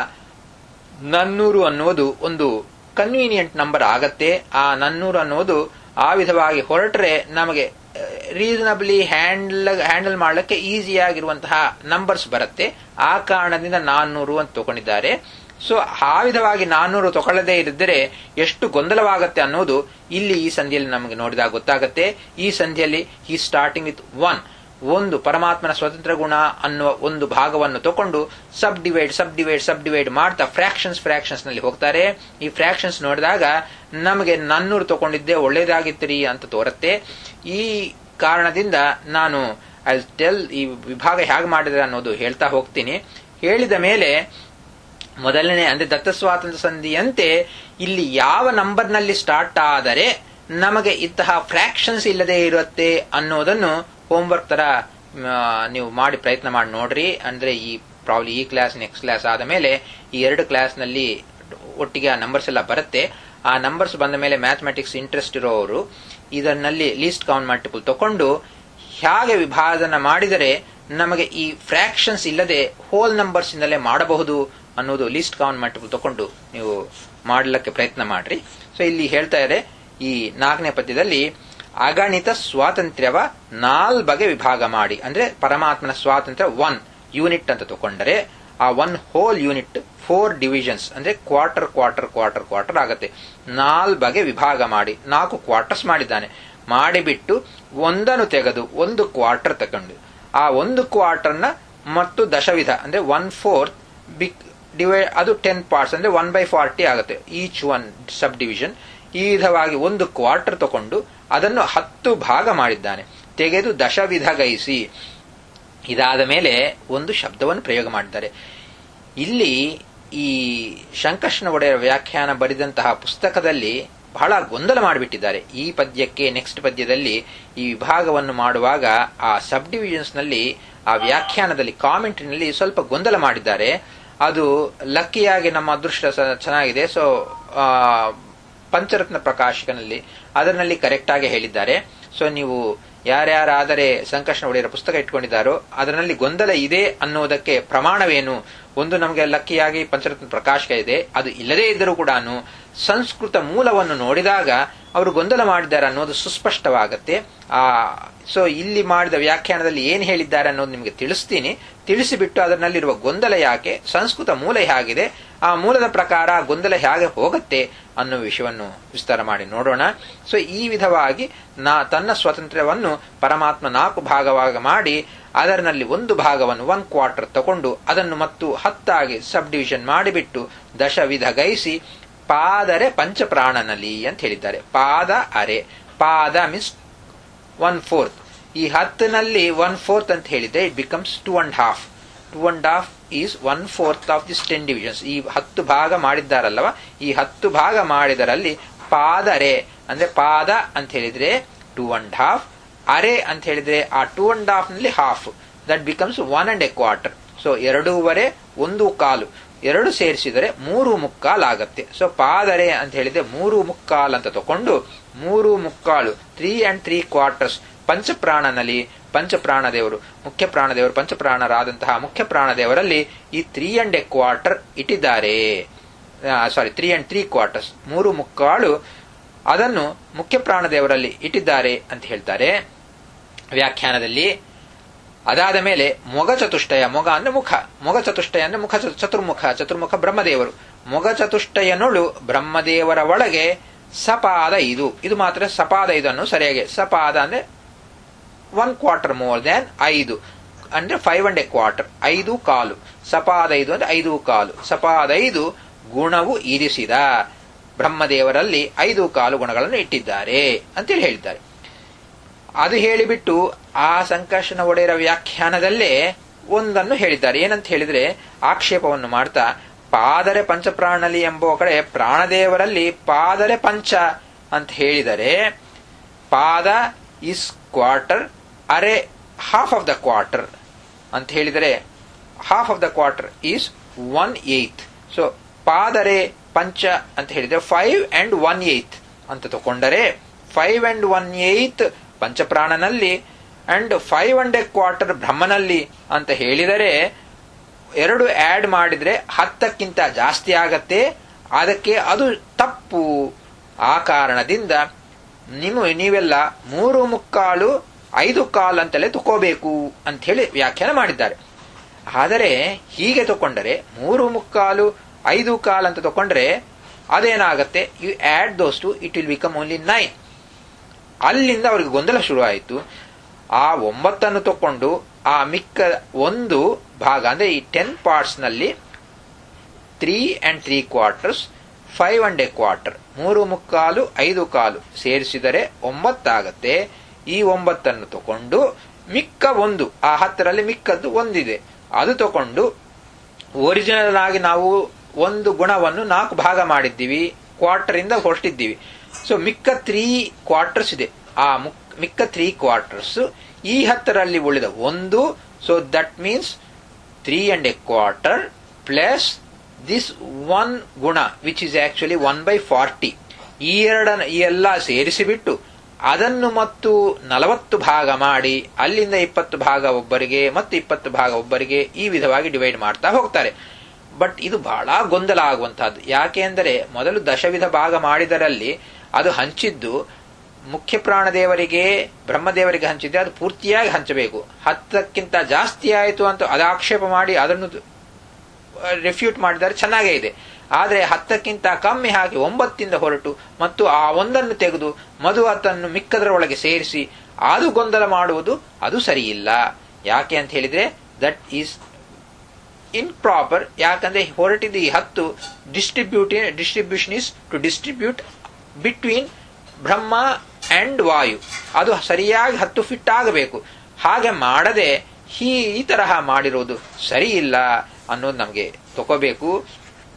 ನನ್ನೂರು ಅನ್ನುವುದು ಒಂದು ಕನ್ವೀನಿಯಂಟ್ ನಂಬರ್ ಆಗತ್ತೆ. ಆ ನನ್ನೂರು ಅನ್ನೋದು ಆ ವಿಧವಾಗಿ ಹೊರಟ್ರೆ ನಮಗೆ ರೀಸನಬ್ಲಿ ಹ್ಯಾಂಡಲ್ ಹ್ಯಾಂಡಲ್ ಮಾಡಲಿಕ್ಕೆ ಈಸಿಯಾಗಿರುವಂತಹ ನಂಬರ್ಸ್ ಬರುತ್ತೆ. ಆ ಕಾರಣದಿಂದ ನಾನ್ನೂರು ಅಂತ ತಗೊಂಡಿದ್ದಾರೆ. ಸೊ ಆ ವಿಧವಾಗಿ ನಾನ್ನೂರು ತಗೊಳ್ಳದೇ ಇರಿದ್ದರೆ ಎಷ್ಟು ಗೊಂದಲವಾಗತ್ತೆ ಅನ್ನೋದು ಇಲ್ಲಿ ಈ ಸಂಧಿಯಲ್ಲಿ ನಮಗೆ ನೋಡಿದಾಗ ಗೊತ್ತಾಗತ್ತೆ. ಈ ಸಂಧಿಯಲ್ಲಿ ಈ ಸ್ಟಾರ್ಟಿಂಗ್ ವಿತ್ ಒನ್, ಒಂದು ಪರಮಾತ್ಮನ ಸ್ವತಂತ್ರ ಗುಣ ಅನ್ನುವ ಒಂದು ಭಾಗವನ್ನು ತಗೊಂಡು sub divide sub divide sub divide ಮಾಡ್ತಾ ಫ್ರಾಕ್ಷನ್ಸ್ ಫ್ರಾಕ್ಷನ್ಸ್ ನಲ್ಲಿ ಹೋಗ್ತಾರೆ. ಈ ಫ್ರಾಕ್ಷನ್ಸ್ ನೋಡಿದಾಗ ನಮಗೆ ನಾನ್ನೂರು ತಗೊಂಡಿದ್ದೆ ಒಳ್ಳೇದಾಗಿತ್ತರಿ ಅಂತ ತೋರುತ್ತೆ. ಈ ಕಾರಣದಿಂದ ನಾನು ಐ ಟೆಲ್ ಈ ವಿಭಾಗ ಹೇಗೆ ಮಾಡಿದ್ರೆ ಅನ್ನೋದು ಹೇಳ್ತಾ ಹೋಗ್ತೀನಿ. ಹೇಳಿದ ಮೇಲೆ ಮೊದಲನೇ ಅಂದ್ರೆ ದತ್ತ ಸ್ವಾತಂತ್ರ್ಯ ಸಂಧಿಯಂತೆ ಇಲ್ಲಿ ಯಾವ ನಂಬರ್ನಲ್ಲಿ ಸ್ಟಾರ್ಟ್ ಆದರೆ ನಮಗೆ ಇಂತಹ ಫ್ರಾಕ್ಷನ್ಸ್ ಇಲ್ಲದೆ ಇರುತ್ತೆ ಅನ್ನೋದನ್ನು ಹೋಮ್ವರ್ಕ್ ತರ ನೀವು ಮಾಡಿ ಪ್ರಯತ್ನ ಮಾಡಿ ನೋಡ್ರಿ. ಅಂದ್ರೆ ಈ ಪ್ರಾಬ್ಲಿ ಈ ಕ್ಲಾಸ್ ನೆಕ್ಸ್ಟ್ ಕ್ಲಾಸ್ ಆದ ಮೇಲೆ ಈ ಎರಡು ಕ್ಲಾಸ್ ನಲ್ಲಿ ಒಟ್ಟಿಗೆ ಆ ನಂಬರ್ಸ್ ಎಲ್ಲ ಬರುತ್ತೆ. ಆ ನಂಬರ್ಸ್ ಬಂದ ಮೇಲೆ ಮ್ಯಾಥಮೆಟಿಕ್ಸ್ ಇಂಟ್ರೆಸ್ಟ್ ಇರೋರು ಇದರಲ್ಲಿ ಲೀಸ್ಟ್ ಕೌಂಟ್ ಮಲ್ಟಿಪಲ್ ತಕೊಂಡು ಹೇಗೆ ವಿಭಾಜನ ಮಾಡಿದರೆ ನಮಗೆ ಈ ಫ್ರಾಕ್ಷನ್ಸ್ ಇಲ್ಲದೆ ಹೋಲ್ ನಂಬರ್ಸ್ ಇಂದಲೇ ಮಾಡಬಹುದು ಅನ್ನೋದು ಲೀಸ್ಟ್ ಕೌಂಟ್ ಮಲ್ಟಿಪಲ್ ತಕೊಂಡು ನೀವು ಮಾಡಲಿಕ್ಕೆ ಪ್ರಯತ್ನ ಮಾಡ್ರಿ. ಸೊ ಇಲ್ಲಿ ಹೇಳ್ತಾ ಇದೆ ಈ ನಾಲ್ಕನೇ ಪದ್ಯದಲ್ಲಿ ಅಗಣಿತ ಸ್ವಾತಂತ್ರ್ಯವ ನಾಲ್ ಬಗೆ ವಿಭಾಗ ಮಾಡಿ, ಅಂದ್ರೆ ಪರಮಾತ್ಮನ ಸ್ವಾತಂತ್ರ್ಯ ಒನ್ ಯೂನಿಟ್ ಅಂತ ತಗೊಂಡರೆ ಆ one whole unit four divisions ಅಂದ್ರೆ ಕ್ವಾರ್ಟರ್ ಕ್ವಾರ್ಟರ್ ಕ್ವಾರ್ಟರ್ ಕ್ವಾರ್ಟರ್ ಆಗತ್ತೆ. ನಾಲ್ ಬಗೆ ವಿಭಾಗ ಮಾಡಿ ನಾಲ್ಕು ಕ್ವಾರ್ಟರ್ಸ್ ಮಾಡಿದ್ದಾನೆ. ಮಾಡಿಬಿಟ್ಟು ಒಂದನ್ನು ತೆಗೆದು ಒಂದು ಕ್ವಾರ್ಟರ್ ತಗೊಂಡು ಆ ಒಂದು ಕ್ವಾರ್ಟರ್ನ ಮತ್ತು ದಶವಿಧ ಅಂದ್ರೆ ಒನ್ ಫೋರ್ತ್ ಬಿಗ್ ಡಿವೈಡ್ ಅದು ಟೆನ್ ಪಾರ್ಟ್ಸ್ ಅಂದ್ರೆ ಒನ್ ಬೈ ಫಾರ್ಟಿ ಆಗುತ್ತೆ ಈಚ್ ಒನ್ ಸಬ್ ಡಿವಿಷನ್. ಈ ವಿಧವಾಗಿ ಒಂದು ಕ್ವಾರ್ಟರ್ ತಗೊಂಡು ಅದನ್ನು ಹತ್ತು ಭಾಗ ಮಾಡಿದ್ದಾನೆ. ತೆಗೆದು ದಶವಿಧಗೈಸಿ ಇದಾದ ಮೇಲೆ ಒಂದು ಶಬ್ದವನ್ನು ಪ್ರಯೋಗ ಮಾಡಿದ್ದಾರೆ. ಇಲ್ಲಿ ಈ ಶಂಕರ್ಷಣ ಒಡೆಯರ ವ್ಯಾಖ್ಯಾನ ಬರೆದಂತಹ ಪುಸ್ತಕದಲ್ಲಿ ಬಹಳ ಗೊಂದಲ ಮಾಡಿಬಿಟ್ಟಿದ್ದಾರೆ. ಈ ಪದ್ಯಕ್ಕೆ ನೆಕ್ಸ್ಟ್ ಪದ್ಯದಲ್ಲಿ ಈ ವಿಭಾಗವನ್ನು ಮಾಡುವಾಗ ಆ ಸಬ್ ಡಿವಿಷನ್ಸ್ ನಲ್ಲಿ ಆ ವ್ಯಾಖ್ಯಾನದಲ್ಲಿ ಕಾಮೆಂಟ್ರಿನಲ್ಲಿ ಸ್ವಲ್ಪ ಗೊಂದಲ ಮಾಡಿದ್ದಾರೆ. ಅದು ಲಕ್ಕಿಯಾಗಿ ನಮ್ಮ ಅದೃಷ್ಟ ಚೆನ್ನಾಗಿದೆ. ಸೊ ಪಂಚರತ್ನ ಪ್ರಕಾಶಕನಲ್ಲಿ ಅದರಲ್ಲಿ ಕರೆಕ್ಟ್ ಆಗಿ ಹೇಳಿದ್ದಾರೆ. ಸೊ ನೀವು ಯಾರ್ಯಾರಾದರೆ ಸಂಕರ್ಷಣ ಒಡೆಯರ ಪುಸ್ತಕ ಇಟ್ಕೊಂಡಿದ್ದಾರೋ ಅದರಲ್ಲಿ ಗೊಂದಲ ಇದೆ ಅನ್ನೋದಕ್ಕೆ ಪ್ರಮಾಣವೇನು? ಒಂದು ನಮಗೆ ಲಕ್ಕಿಯಾಗಿ ಪಂಚರತ್ನ ಪ್ರಕಾಶಕ ಇದೆ, ಅದು ಇಲ್ಲದೇ ಇದ್ದರೂ ಕೂಡ ಸಂಸ್ಕೃತ ಮೂಲವನ್ನು ನೋಡಿದಾಗ ಅವರು ಗೊಂದಲ ಮಾಡಿದ್ದಾರೆ ಅನ್ನೋದು ಸುಸ್ಪಷ್ಟವಾಗತ್ತೆ. ಆ ಸೊ ಇಲ್ಲಿ ಮಾಡಿದ ವ್ಯಾಖ್ಯಾನದಲ್ಲಿ ಏನು ಹೇಳಿದ್ದಾರೆ ಅನ್ನೋದು ನಿಮಗೆ ತಿಳಿಸ್ತೀನಿ. ತಿಳಿಸಿಬಿಟ್ಟು ಅದರಲ್ಲಿರುವ ಗೊಂದಲ ಯಾಕೆ, ಸಂಸ್ಕೃತ ಮೂಲ ಹೇಗಿದೆ, ಆ ಮೂಲದ ಪ್ರಕಾರ ಗೊಂದಲ ಹೇಗೆ ಹೋಗುತ್ತೆ ಅನ್ನೋ ವಿಷಯವನ್ನು ವಿಸ್ತಾರ ಮಾಡಿ ನೋಡೋಣ. ಸೊ ಈ ವಿಧವಾಗಿ ನಾ ತನ್ನ ಸ್ವಾತಂತ್ರ್ಯವನ್ನು ಪರಮಾತ್ಮ ನಾಲ್ಕು ಭಾಗವಾಗಿ ಮಾಡಿ ಅದರಲ್ಲಿ ಒಂದು ಭಾಗವನ್ನು ಒನ್ ಕ್ವಾರ್ಟರ್ ತಗೊಂಡು ಅದನ್ನು ಮತ್ತು ಹತ್ತಾಗಿ ಸಬ್ ಡಿವಿಷನ್ ಮಾಡಿಬಿಟ್ಟು ದಶವಿಧ ಗೈಸಿ ಪಾದರೆ ಪಂಚಪ್ರಾಣನಲ್ಲಿ ಅಂತ ಹೇಳಿದ್ದಾರೆ. ಪಾದ ಅರೆ, ಪಾದ ಮೀನ್ಸ್ ಒನ್ ಫೋರ್ತ್. ಈ ಹತ್ತಿನಲ್ಲಿ ಒನ್ ಫೋರ್ತ್ ಅಂತ ಹೇಳಿದ್ರೆ it becomes two and half. Two and half is one fourth of this ten divisions. ಈ ಹತ್ತು ಭಾಗ ಮಾಡಿದ್ದಾರಲ್ಲವ, ಈ ಹತ್ತು ಭಾಗ ಮಾಡಿದರಲ್ಲಿ ಪಾದರೆ ಅಂದ್ರೆ ಪಾದ ಅಂತ ಹೇಳಿದ್ರೆ ಟೂ ಅಂಡ್ ಹಾಫ್, ಅರೆ ಅಂತ ಹೇಳಿದ್ರೆ ಆ ಟೂ ಅಂಡ್ ಹಾಫ್ ನಲ್ಲಿ half, that becomes one and a quarter. So ಎರಡೂವರೆ, ಒಂದು ಕಾಲು, ಎರಡು ಸೇರಿಸಿದರೆ ಮೂರು ಮುಕ್ಕಾಲ್ ಆಗತ್ತೆ. ಸೊ ಪಾದರೆ ಅಂತ ಹೇಳಿದ್ರೆ ಮೂರು ಮುಕ್ಕಾಲ್ ಅಂತ ತಕೊಂಡು ಮೂರು ಮುಕ್ಕಾಲು ತ್ರೀ ಅಂಡ್ ತ್ರೀ ಕ್ವಾರ್ಟರ್ಸ್ ಪಂಚಪ್ರಾಣನಲ್ಲಿ ಪಂಚಪ್ರಾಣದೇವರು ಮುಖ್ಯ ಪ್ರಾಣದೇವರು ಪಂಚಪ್ರಾಣರಾದಂತಹ ಮುಖ್ಯ ಪ್ರಾಣದೇವರಲ್ಲಿ ಈ ತ್ರೀ ಅಂಡ್ ಎ ಕ್ವಾರ್ಟರ್ ಇಟ್ಟಿದ್ದಾರೆ. Sorry three and three quarters ಮೂರು ಮುಕ್ಕಾಲು ಅದನ್ನು ಮುಖ್ಯ ಪ್ರಾಣದೇವರಲ್ಲಿ ಇಟ್ಟಿದ್ದಾರೆ ಅಂತ ಹೇಳ್ತಾರೆ ವ್ಯಾಖ್ಯಾನದಲ್ಲಿ. ಅದಾದ ಮೇಲೆ ಮೊಗ ಚತುಷ್ಟಯ, ಮೊಗ ಅಂದ್ರೆ ಮುಖ, ಮೊಗ ಚತುಷ್ಟಯ ಅಂದ್ರೆ ಮುಖ ಚತುರ್ಮುಖ, ಚತುರ್ಮುಖ ಬ್ರಹ್ಮದೇವರು. ಮೊಗ ಚತುಷ್ಟಯನೊಳು ಬ್ರಹ್ಮದೇವರ ಒಳಗೆ ಸಪಾದ ಐದು, ಇದು ಮಾತ್ರ ಸಪಾದ ಐದು ಅನ್ನು ಸರಿಯಾಗಿ, ಸಪಾದ ಅಂದ್ರೆ ಒನ್ ಕ್ವಾರ್ಟರ್ ಮೋರ್ ದ್ಯಾನ್ ಐದು ಅಂದ್ರೆ ಫೈವ್ ಅಂಡ್ ಎ ಕ್ವಾರ್ಟರ್, ಐದು ಕಾಲು. ಸಪಾದ ಐದು ಅಂದ್ರೆ ಐದು ಕಾಲು. ಸಪಾದ ಐದು ಗುಣವು ಇರಿಸಿದ ಬ್ರಹ್ಮದೇವರಲ್ಲಿ ಐದು ಕಾಲು ಗುಣಗಳನ್ನು ಇಟ್ಟಿದ್ದಾರೆ ಅಂತೇಳಿ ಹೇಳಿದ್ದಾರೆ. ಅದು ಹೇಳಿಬಿಟ್ಟು ಆ ಸಂಕರ್ಷಣ ಒಡೆಯರ ವ್ಯಾಖ್ಯಾನದಲ್ಲೇ ಒಂದನ್ನು ಹೇಳಿದ್ದಾರೆ. ಏನಂತ ಹೇಳಿದ್ರೆ ಆಕ್ಷೇಪವನ್ನು ಮಾಡ್ತಾ ಪಾದರೆ ಪಂಚಪ್ರಾಣಲಿ ಎಂಬ ಕಡೆ ಪ್ರಾಣದೇವರಲ್ಲಿ ಪಾದರೆ ಪಂಚ ಅಂತ ಹೇಳಿದರೆ ಪಾದ ಇಸ್ ಕ್ವಾರ್ಟರ್, ಅರೆ ಹಾಫ್ ಆಫ್ ದ ಕ್ವಾರ್ಟರ್ ಅಂತ ಹೇಳಿದರೆ half of the quarter is one eighth. So ಪಾದರೆ ಪಂಚ ಅಂತ ಹೇಳಿದ್ರೆ ಫೈವ್ ಅಂಡ್ ಒನ್ ಏತ್ ಅಂತ ತಗೊಂಡರೆ ಫೈವ್ ಅಂಡ್ ಒನ್ ಏತ್ ಪಂಚಪ್ರಾಣನಲ್ಲಿ and five and a quarter ಬ್ರಹ್ಮನಲ್ಲಿ ಅಂತ ಹೇಳಿದರೆ ಎರಡು ಆಡ್ ಮಾಡಿದ್ರೆ ಹತ್ತಕ್ಕಿಂತ ಜಾಸ್ತಿ ಆಗತ್ತೆ. ಅದಕ್ಕೆ ಅದು ತಪ್ಪು. ಆ ಕಾರಣದಿಂದ ನೀವು ನೀವೆಲ್ಲ ಮೂರು ಮುಕ್ಕಾಲು ಐದು ಕಾಲು ಅಂತಲೇ ತಗೋಬೇಕು ಅಂತ ಹೇಳಿ ವ್ಯಾಖ್ಯಾನ ಮಾಡಿದ್ದಾರೆ. ಆದರೆ ಹೀಗೆ ತಗೊಂಡರೆ ಮೂರು ಮುಕ್ಕಾಲು ಐದು ಕಾಲು ಅಂತ ತಗೊಂಡ್ರೆ ಅದೇನಾಗತ್ತೆ, you add those two it will become only nine. ಅಲ್ಲಿಂದ ಅವರಿಗೆ ಗೊಂದಲ ಶುರು ಆಯಿತು. ಆ ಒಂಬತ್ತನ್ನು ತಕೊಂಡು ಆ ಮಿಕ್ಕ ಒಂದು ಭಾಗ ಅಂದ್ರೆ ಈ ಟೆನ್ ಪಾರ್ಟ್ಸ್ ನಲ್ಲಿ three and three quarters, five and a quarter, ಮೂರು ಮುಕ್ಕಾಲು ಐದು ಕಾಲು ಸೇರಿಸಿದರೆ ಒಂಬತ್ತಾಗತ್ತೆ. ಈ ಒಂಬತ್ತನ್ನು ತಕೊಂಡು ಮಿಕ್ಕ ಒಂದು, ಆ ಹತ್ತರಲ್ಲಿ ಮಿಕ್ಕದ್ದು ಒಂದಿದೆ, ಅದು ತಕೊಂಡು ಒರಿಜಿನಲ್ ಆಗಿ ನಾವು ಒಂದು ಗುಣವನ್ನು ನಾಲ್ಕು ಭಾಗ ಮಾಡಿದ್ದೀವಿ, ಕ್ವಾರ್ಟರ್ ಇಂದ ಹೊರಟಿದ್ದೀವಿ. ಸೊ ಮಿಕ್ಕ ತ್ರೀ ಕ್ವಾರ್ಟರ್ಸ್ ಇದೆ. ಆ ಮಿಕ್ಕ ತ್ರೀ ಕ್ವಾರ್ಟರ್ಸ್ ಈ ಹತ್ತರಲ್ಲಿ ಉಳಿದ ಒಂದು. So that means three and a quarter plus this one ಗುಣ which is actually one by forty. ಈ ಎರಡನ್ನು ಈ ಎಲ್ಲ ಸೇರಿಸಿಬಿಟ್ಟು ಅದನ್ನು ಮತ್ತು ನಲವತ್ತು ಭಾಗ ಮಾಡಿ ಅಲ್ಲಿಂದ ಇಪ್ಪತ್ತು ಭಾಗ ಒಬ್ಬರಿಗೆ ಮತ್ತು ಇಪ್ಪತ್ತು ಭಾಗ ಒಬ್ಬರಿಗೆ ಈ ವಿಧವಾಗಿ ಡಿವೈಡ್ ಮಾಡ್ತಾ ಹೋಗ್ತಾರೆ. ಬಟ್ ಇದು ಬಹಳ ಗೊಂದಲ ಆಗುವಂತಹದ್ದು. ಯಾಕೆ ಅಂದರೆ ಮೊದಲು ದಶವಿಧ ಭಾಗ ಮಾಡಿದರಲ್ಲಿ ಅದು ಹಂಚಿದ್ದು ಮುಖ್ಯ ಪ್ರಾಣದೇವರಿಗೆ ಬ್ರಹ್ಮದೇವರಿಗೆ ಹಂಚಿದ್ದೆ, ಅದು ಪೂರ್ತಿಯಾಗಿ ಹಂಚಬೇಕು. ಹತ್ತಕ್ಕಿಂತ ಜಾಸ್ತಿ ಆಯಿತು ಅಂತ ಅದು ಆಕ್ಷೇಪ ಮಾಡಿ ಅದನ್ನು ರಿಫ್ಯೂಟ್ ಮಾಡಿದರೆ ಚೆನ್ನಾಗೇ ಇದೆ. ಆದರೆ ಹತ್ತಕ್ಕಿಂತ ಕಮ್ಮಿ ಹಾಕಿ ಒಂಬತ್ತಿಂದ ಹೊರಟು ಮತ್ತು ಆ ಒಂದನ್ನು ತೆಗೆದು ಮಧು ಹತ್ತನ್ನು ಮಿಕ್ಕದರ ಒಳಗೆ ಸೇರಿಸಿ ಅದು ಗೊಂದಲ ಮಾಡುವುದು ಅದು ಸರಿಯಿಲ್ಲ. ಯಾಕೆ ಅಂತ ಹೇಳಿದ್ರೆ ದಟ್ ಈಸ್ ಇಂಪ್ರಾಪರ್. ಯಾಕಂದ್ರೆ ಹೊರಟಿದ್ದು ಈ ಹತ್ತು distribute distribution is to distribute between Brahma and Vayu. ಅದು ಸರಿಯಾಗಿ ಹತ್ತು ಫಿಟ್ ಆಗಬೇಕು. ಹಾಗೆ ಮಾಡದೆ ಈ ಈ ತರಹ ಮಾಡಿರೋದು ಸರಿ ಇಲ್ಲ ಅನ್ನೋದು ನಮಗೆ ತಗೋಬೇಕು.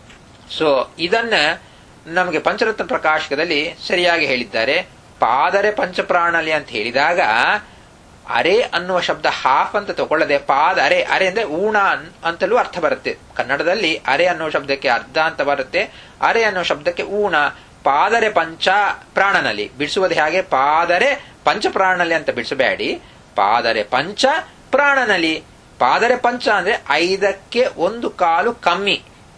ಸೊ ಇದನ್ನ ನಮಗೆ ಪಂಚರತ್ನ ಪ್ರಕಾಶಕದಲ್ಲಿ ಸರಿಯಾಗಿ ಹೇಳಿದ್ದಾರೆ. ಪಾದರೆ ಪಂಚಪ್ರಾಣಲಿ ಅಂತ ಹೇಳಿದಾಗ ಅರೆ ಅನ್ನುವ ಶಬ್ದ ಹಾಫ್ ಅಂತ ತಗೊಳ್ಳದೆ ಪಾದ ಅರೆ ಅರೆ ಅಂದ್ರೆ ಊಣ ಅಂತಲೂ ಅರ್ಥ ಬರುತ್ತೆ. ಕನ್ನಡದಲ್ಲಿ ಅರೆ ಅನ್ನುವ ಶಬ್ದಕ್ಕೆ ಅರ್ಧ ಅಂತ ಬರುತ್ತೆ, ಅರೆ ಅನ್ನುವ ಶಬ್ದಕ್ಕೆ ಊಣ. ಪಾದರೆ ಪಂಚ ಪ್ರಾಣನಲ್ಲಿ ಬಿಡಿಸುವುದು ಹೇಗೆ? ಪಾದರೆ ಪಂಚ ಪ್ರಾಣನಲ್ಲಿ ಅಂತ ಬಿಡಿಸಬೇಡಿ, ಪಾದರೆ ಪಂಚ ಪ್ರಾಣನಲ್ಲಿ. ಪಾದರೆ ಪಂಚ ಅಂದ್ರೆ ಐದಕ್ಕೆ ಒಂದು ಕಾಲು ಕಮ್ಮಿ,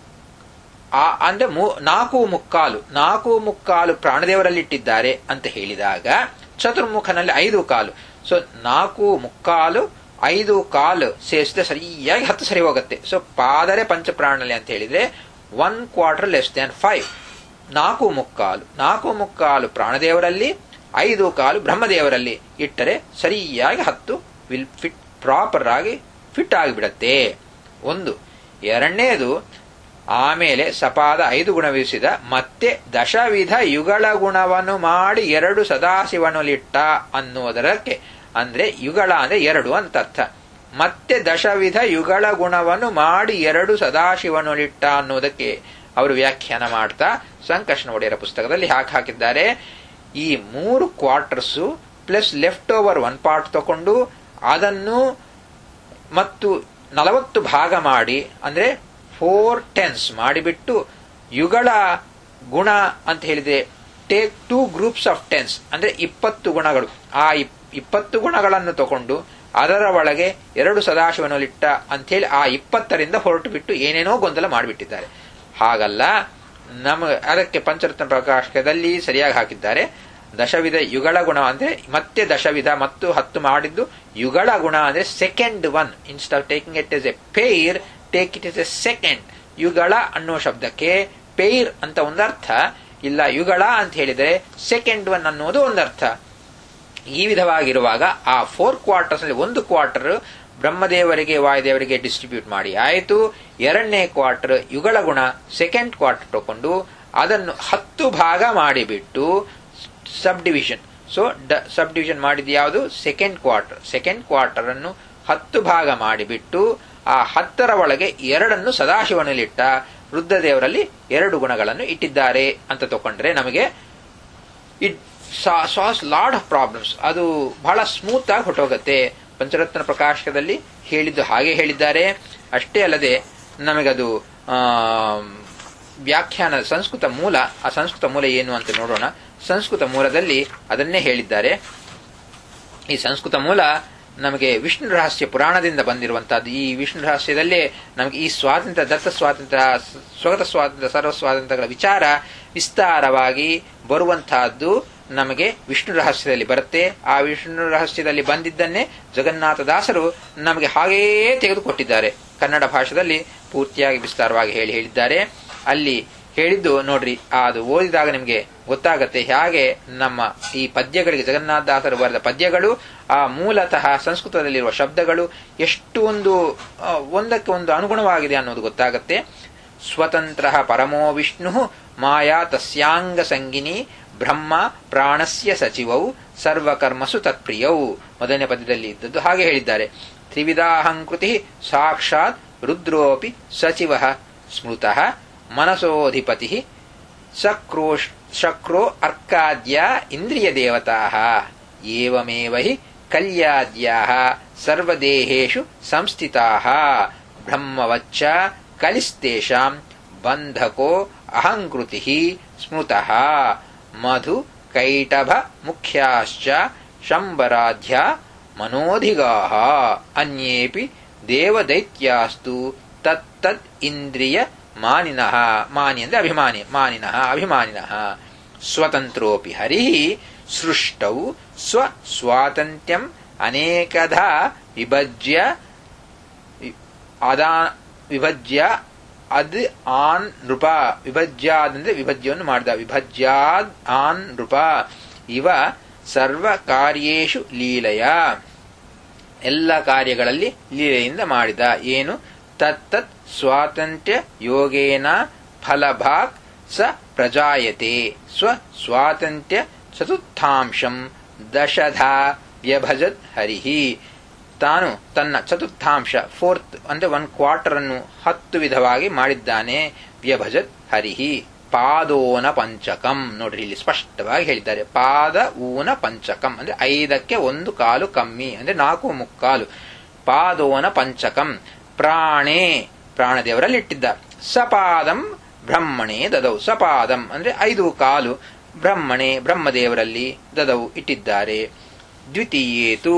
ಆ ಅಂದ್ರೆ ನಾಲ್ಕು ಮುಕ್ಕಾಲು ನಾಲ್ಕು ಮುಕ್ಕಾಲು ಪ್ರಾಣದೇವರಲ್ಲಿಟ್ಟಿದ್ದಾರೆ ಅಂತ ಹೇಳಿದಾಗ ಚತುರ್ಮುಖನಲ್ಲಿ ಐದು ಕಾಲು. ಸೊ ನಾಲ್ಕು ಮುಕ್ಕಾಲು ಐದು ಕಾಲು ಸೇರಿಸಿದ್ರೆ ಸರಿಯಾಗಿ ಹತ್ತು ಸರಿ ಹೋಗುತ್ತೆ. ಸೊ ಪಾದರೆ ಪಂಚಪ್ರಾಣಲಿ ಅಂತ ಹೇಳಿದ್ರೆ one quarter less than five, ನಾಲ್ಕು ಮುಕ್ಕಾಲು ನಾಲ್ಕು ಮುಕ್ಕಾಲು ಪ್ರಾಣದೇವರಲ್ಲಿ, ಐದು ಕಾಲು ಬ್ರಹ್ಮದೇವರಲ್ಲಿ ಇಟ್ಟರೆ ಸರಿಯಾಗಿ ಹತ್ತು ವಿಲ್ ಫಿಟ್ ಪ್ರಾಪರ್ ಆಗಿ ಫಿಟ್ ಆಗಿಬಿಡತ್ತೆ. ಒಂದು. ಎರಡನೇದು, ಆಮೇಲೆ ಸಪಾದ ಐದು ಗುಣವಿರಿಸಿದ ಮತ್ತೆ ದಶವಿಧ ಯುಗಳ ಗುಣವನ್ನು ಮಾಡಿ ಎರಡು ಸದಾಶಿವನಲ್ಲಿಟ್ಟ ಅನ್ನುವುದರಕ್ಕೆ, ಅಂದ್ರೆ ಯುಗಳ ಅಂದ್ರೆ ಎರಡು ಅಂತ ಅರ್ಥ. ಮತ್ತೆ ದಶವಿಧ ಯುಗಳ ಗುಣವನ್ನು ಮಾಡಿ ಎರಡು ಸದಾಶಿವನಲ್ಲಿಟ್ಟ ಅನ್ನೋದಕ್ಕೆ ಅವರು ವ್ಯಾಖ್ಯಾನ ಮಾಡ್ತಾ ಸಂಕರ್ಷಣ ಒಡೆಯರ ಪುಸ್ತಕದಲ್ಲಿ ಹಾಕಿ ಹಾಕಿದ್ದಾರೆ. ಈ ಮೂರು quarters plus left over one part ತಗೊಂಡು ಅದನ್ನು ಮತ್ತು ನಲವತ್ತು ಭಾಗ ಮಾಡಿ ಅಂದ್ರೆ ಫೋರ್ ಟೆನ್ಸ್ ಮಾಡಿಬಿಟ್ಟು ಯುಗಳ ಗುಣ ಅಂತ ಹೇಳಿದ್ರೆ take two groups of tens ಅಂದ್ರೆ ಇಪ್ಪತ್ತು ಗುಣಗಳು. ಆ ಇಪ್ಪತ್ತು ಗುಣಗಳನ್ನು ತಗೊಂಡು ಅದರ ಒಳಗೆ ಎರಡು ಸದಾಶಿವನಲ್ಲಿಟ್ಟ ಅಂತೇಳಿ ಆ ಇಪ್ಪತ್ತರಿಂದ ಹೊರಟು ಬಿಟ್ಟು ಏನೇನೋ ಗೊಂದಲ ಮಾಡಿಬಿಟ್ಟಿದ್ದಾರೆ. ಹಾಗಲ್ಲ, ನಮ ಅದಕ್ಕೆ ಪಂಚರತ್ನ ಪ್ರಕಾಶಕದಲ್ಲಿ ಸರಿಯಾಗಿ ಹಾಕಿದ್ದಾರೆ. ದಶವಿಧ ಯುಗಳ ಗುಣ ಅಂದ್ರೆ ಮತ್ತೆ ದಶವಿಧ ಮತ್ತು ಹತ್ತು ಮಾಡಿದ್ದು ಯುಗಳ ಗುಣ ಅಂದ್ರೆ second one. Instead of taking it is a pair, take it is a second. ಯುಗಳ ಅನ್ನೋ ಶಬ್ದಕ್ಕೆ ಪೇರ್ ಅಂತ ಒಂದರ್ಥ ಇಲ್ಲ, ಯುಗಳ ಅಂತ ಹೇಳಿದರೆ ಸೆಕೆಂಡ್ ಒನ್ ಅನ್ನೋದು ಒಂದರ್ಥ. ಈ ವಿಧವಾಗಿರುವಾಗ ಆ ಫೋರ್ ಕ್ವಾರ್ಟರ್ಸ್ ನಲ್ಲಿ ಒಂದು ಕ್ವಾರ್ಟರ್ ಬ್ರಹ್ಮದೇವರಿಗೆ ವಾಯುದೇವರಿಗೆ ಡಿಸ್ಟ್ರಿಬ್ಯೂಟ್ ಮಾಡಿ ಆಯಿತು. ಎರಡನೇ ಕ್ವಾರ್ಟರ್ ಯುಗಳ ಗುಣ ಸೆಕೆಂಡ್ ಕ್ವಾರ್ಟರ್ ತಗೊಂಡು ಅದನ್ನು ಹತ್ತು ಭಾಗ ಮಾಡಿಬಿಟ್ಟು sub division. So sub division ಮಾಡಿದ ಯಾವುದು? Second quarter. ಸೆಕೆಂಡ್ ಕ್ವಾರ್ಟರ್ ಅನ್ನು ಹತ್ತು ಭಾಗ ಮಾಡಿಬಿಟ್ಟು ಆ ಹತ್ತರ ಒಳಗೆ ಎರಡನ್ನು ಸದಾಶಿವನಲ್ಲಿಟ್ಟ ರುದ್ರದೇವರಲ್ಲಿ ಎರಡು ಗುಣಗಳನ್ನು ಇಟ್ಟಿದ್ದಾರೆ ಅಂತ ತಗೊಂಡ್ರೆ ನಮಗೆ ಇಟ್ ಸಾಸ್ ಲಾಡ್ ಆಫ್ ಪ್ರಾಬ್ಲಮ್ಸ್. ಅದು ಬಹಳ ಸ್ಮೂತ್ ಆಗಿ ಹೊಟ್ಟೋಗತ್ತೆ. ಪಂಚರತ್ನ ಪ್ರಕಾಶಕದಲ್ಲಿ ಹೇಳಿದ್ದು ಹಾಗೆ ಹೇಳಿದ್ದಾರೆ. ಅಷ್ಟೇ ಅಲ್ಲದೆ ನಮಗದು ವ್ಯಾಖ್ಯಾನ ಸಂಸ್ಕೃತ ಮೂಲ, ಆ ಸಂಸ್ಕೃತ ಮೂಲ ಏನು ಅಂತ ನೋಡೋಣ. ಸಂಸ್ಕೃತ ಮೂಲದಲ್ಲಿ ಅದನ್ನೇ ಹೇಳಿದ್ದಾರೆ. ಈ ಸಂಸ್ಕೃತ ಮೂಲ ನಮಗೆ ವಿಷ್ಣು ರಹಸ್ಯ ಪುರಾಣದಿಂದ ಬಂದಿರುವಂತಹದ್ದು. ಈ ವಿಷ್ಣು ರಹಸ್ಯದಲ್ಲೇ ನಮಗೆ ಈ ಸ್ವಾತಂತ್ರ್ಯ, ದತ್ತ ಸ್ವಾತಂತ್ರ್ಯ, ಸ್ವಗತ ಸ್ವಾತಂತ್ರ್ಯ, ಸರ್ವ ಸ್ವಾತಂತ್ರ್ಯಗಳ ವಿಚಾರ ವಿಸ್ತಾರವಾಗಿ ಬರುವಂತಹದ್ದು ನಮಗೆ ವಿಷ್ಣು ರಹಸ್ಯದಲ್ಲಿ ಬರುತ್ತೆ. ಆ ವಿಷ್ಣು ರಹಸ್ಯದಲ್ಲಿ ಬಂದಿದ್ದನ್ನೇ ಜಗನ್ನಾಥದಾಸರು ನಮಗೆ ಹಾಗೆಯೇ ತೆಗೆದುಕೊಟ್ಟಿದ್ದಾರೆ. ಕನ್ನಡ ಭಾಷೆಯಲ್ಲಿ ಪೂರ್ತಿಯಾಗಿ ವಿಸ್ತಾರವಾಗಿ ಹೇಳಿ ಹೇಳಿದ್ದಾರೆ. ಅಲ್ಲಿ ಹೇಳಿದ್ದು ನೋಡ್ರಿ, ಅದು ಓದಿದಾಗ ನಿಮಗೆ ಗೊತ್ತಾಗತ್ತೆ ಹೇಗೆ ನಮ್ಮ ಈ ಪದ್ಯಗಳಿಗೆ, ಜಗನ್ನಾಥದಾಸರು ಬರೆದ ಪದ್ಯಗಳು, ಆ ಮೂಲತಃ ಸಂಸ್ಕೃತದಲ್ಲಿರುವ ಶಬ್ದಗಳು ಎಷ್ಟು ಒಂದು ಒಂದಕ್ಕೆ ಒಂದು ಅನುಗುಣವಾಗಿದೆ ಅನ್ನೋದು ಗೊತ್ತಾಗತ್ತೆ. ಸ್ವತಂತ್ರ ಪರಮೋ ವಿಷ್ಣು ಮಾಯಾ ತಸ್ಯಾಂಗ ಸಂಗಿನಿ ಬ್ರಹ್ಮ ಪ್ರಾಣಸ್ಯ ಸಚಿವೌ ಸರ್ವಕರ್ಮಸು ತತ್ಪ್ರಿಯೌ. ಮೊದಲನೇ ಪದ್ಯದಲ್ಲಿ ಇದ್ದದ್ದು ಹಾಗೆ ಹೇಳಿದ್ದಾರೆ. ತ್ರಿವಿಧಾಹಂಕೃತಿ ಸಾಕ್ಷಾತ್ ರುದ್ರೋಪಿ ಸಚಿವ ಸ್ಮೃತಃ ಮನಸೋಧಿಪತಿ ಶಕ್ರೋ ಶಕ್ರೋ ಅರ್ಕಾದ್ಯ ಇಂದ್ರಿಯ ದೇವತಾ ಏವಮೇವ ಹಿ ಕಲ್ಯಾದ್ಯಾಃ ಸರ್ವದೇಹೇಷು ಸಂಸ್ಥಿತಾಃ ಬ್ರಹ್ಮವಚ್ಚ ಕಲಿಸ್ತೇಷಾಂ ಬಂಧಕೋ ಅಹಂಕೃತಿ ಸ್ಮೃತಃ ಮಧು ಕೈಟಭ ಮುಖ್ಯಾಶ್ಚ ಶಂಬರಾಧ್ಯ ಮನೋಧಿಗಾಃ ಅನ್ಯೇಪಿ ದೇವದೈತ್ಯಾಸ್ತು ತತ್ತದ್ ಇಂದ್ರಿಯ ಮಾನಿನಃ. ಮಾನಿ ಅಂದ್ರೆ ಅಭಿಮಾನಿ, ಮಾನಿನಃ ಅಭಿಮಾನಿನಃ. ಸ್ವತಂತ್ರೋಪಿ ಹರಿಃ ಸೃಷ್ಟೌ ಸ್ವ ಸ್ವಾತಂತ್ರ್ಯಂ ಅನೇಕಧಾ ವಿಭಜ್ಯ ಅದಾ ವಿಭಜ್ಯ ಅದ್ ಆನ್ ನೃಪ. ವಿಭಜ್ಯಾದ್ ಅಂದ್ರೆ ವಿಭಜ್ಯವನ್ನು ಮಾಡಿದ, ವಿಭಜ್ಯಾದ್ ಆನ್ ನೃಪ ಇವ ಸರ್ವ ಕಾರ್ಯೇಷು ಲೀಲೆಯ, ಎಲ್ಲ ಕಾರ್ಯಗಳಲ್ಲಿ ಲೀಲೆಯಿಂದ ಮಾಡಿದ. ಏನು? ತತ್ತತ್ ಸ್ವಾತಂತ್ರ್ಯ ಯೋಗೇನ ಫಲಭಾಕ್ ಸ ಪ್ರಜಾಯತೆ ಸ್ವ ಸ್ವಾತಂತ್ರ್ಯ ಚತುರ್ಥಾಂಶಂ ದಶಧಾ ವ್ಯಭಜತ್ ಹರಿಹಿ. ತಾನು ತನ್ನ ಚತುರ್ಥಾಂಶ ಫೋರ್ತ್ ಅಂದ್ರೆ ಒನ್ ಕ್ವಾರ್ಟರ್ ಅನ್ನು ಹತ್ತು ವಿಧವಾಗಿ ಮಾಡಿದ್ದಾನೆ. ವ್ಯಭಜತ್ ಹರಿಹಿ ಪಾದೋನ ಪಂಚಕಂ. ನೋಡ್ರಿ ಇಲ್ಲಿ ಸ್ಪಷ್ಟವಾಗಿ ಹೇಳಿದ್ದಾರೆ. ಪಾದ ಊನ ಪಂಚಕಂ ಅಂದ್ರೆ ಐದಕ್ಕೆ ಒಂದು ಕಾಲು ಕಮ್ಮಿ ಅಂದ್ರೆ ನಾಲ್ಕು ಮುಕ್ಕಾಲು. ಪಾದೋನ ಪಂಚಕಂ ಪ್ರಾಣೇ ಪ್ರಾಣದೇವರಲ್ಲಿ ಇಟ್ಟಿದ್ದ. ಸಪಾದಂ ಬ್ರಹ್ಮಣೇ ದದೌ. ಸಪಾದಂ ಅಂದ್ರೆ ಐದು ಕಾಲು ಬ್ರಹ್ಮಣೆ ಬ್ರಹ್ಮದೇವರಲ್ಲಿ ದದವು ಇಟ್ಟಿದ್ದಾರೆ. ದ್ವಿತೀಯೇತು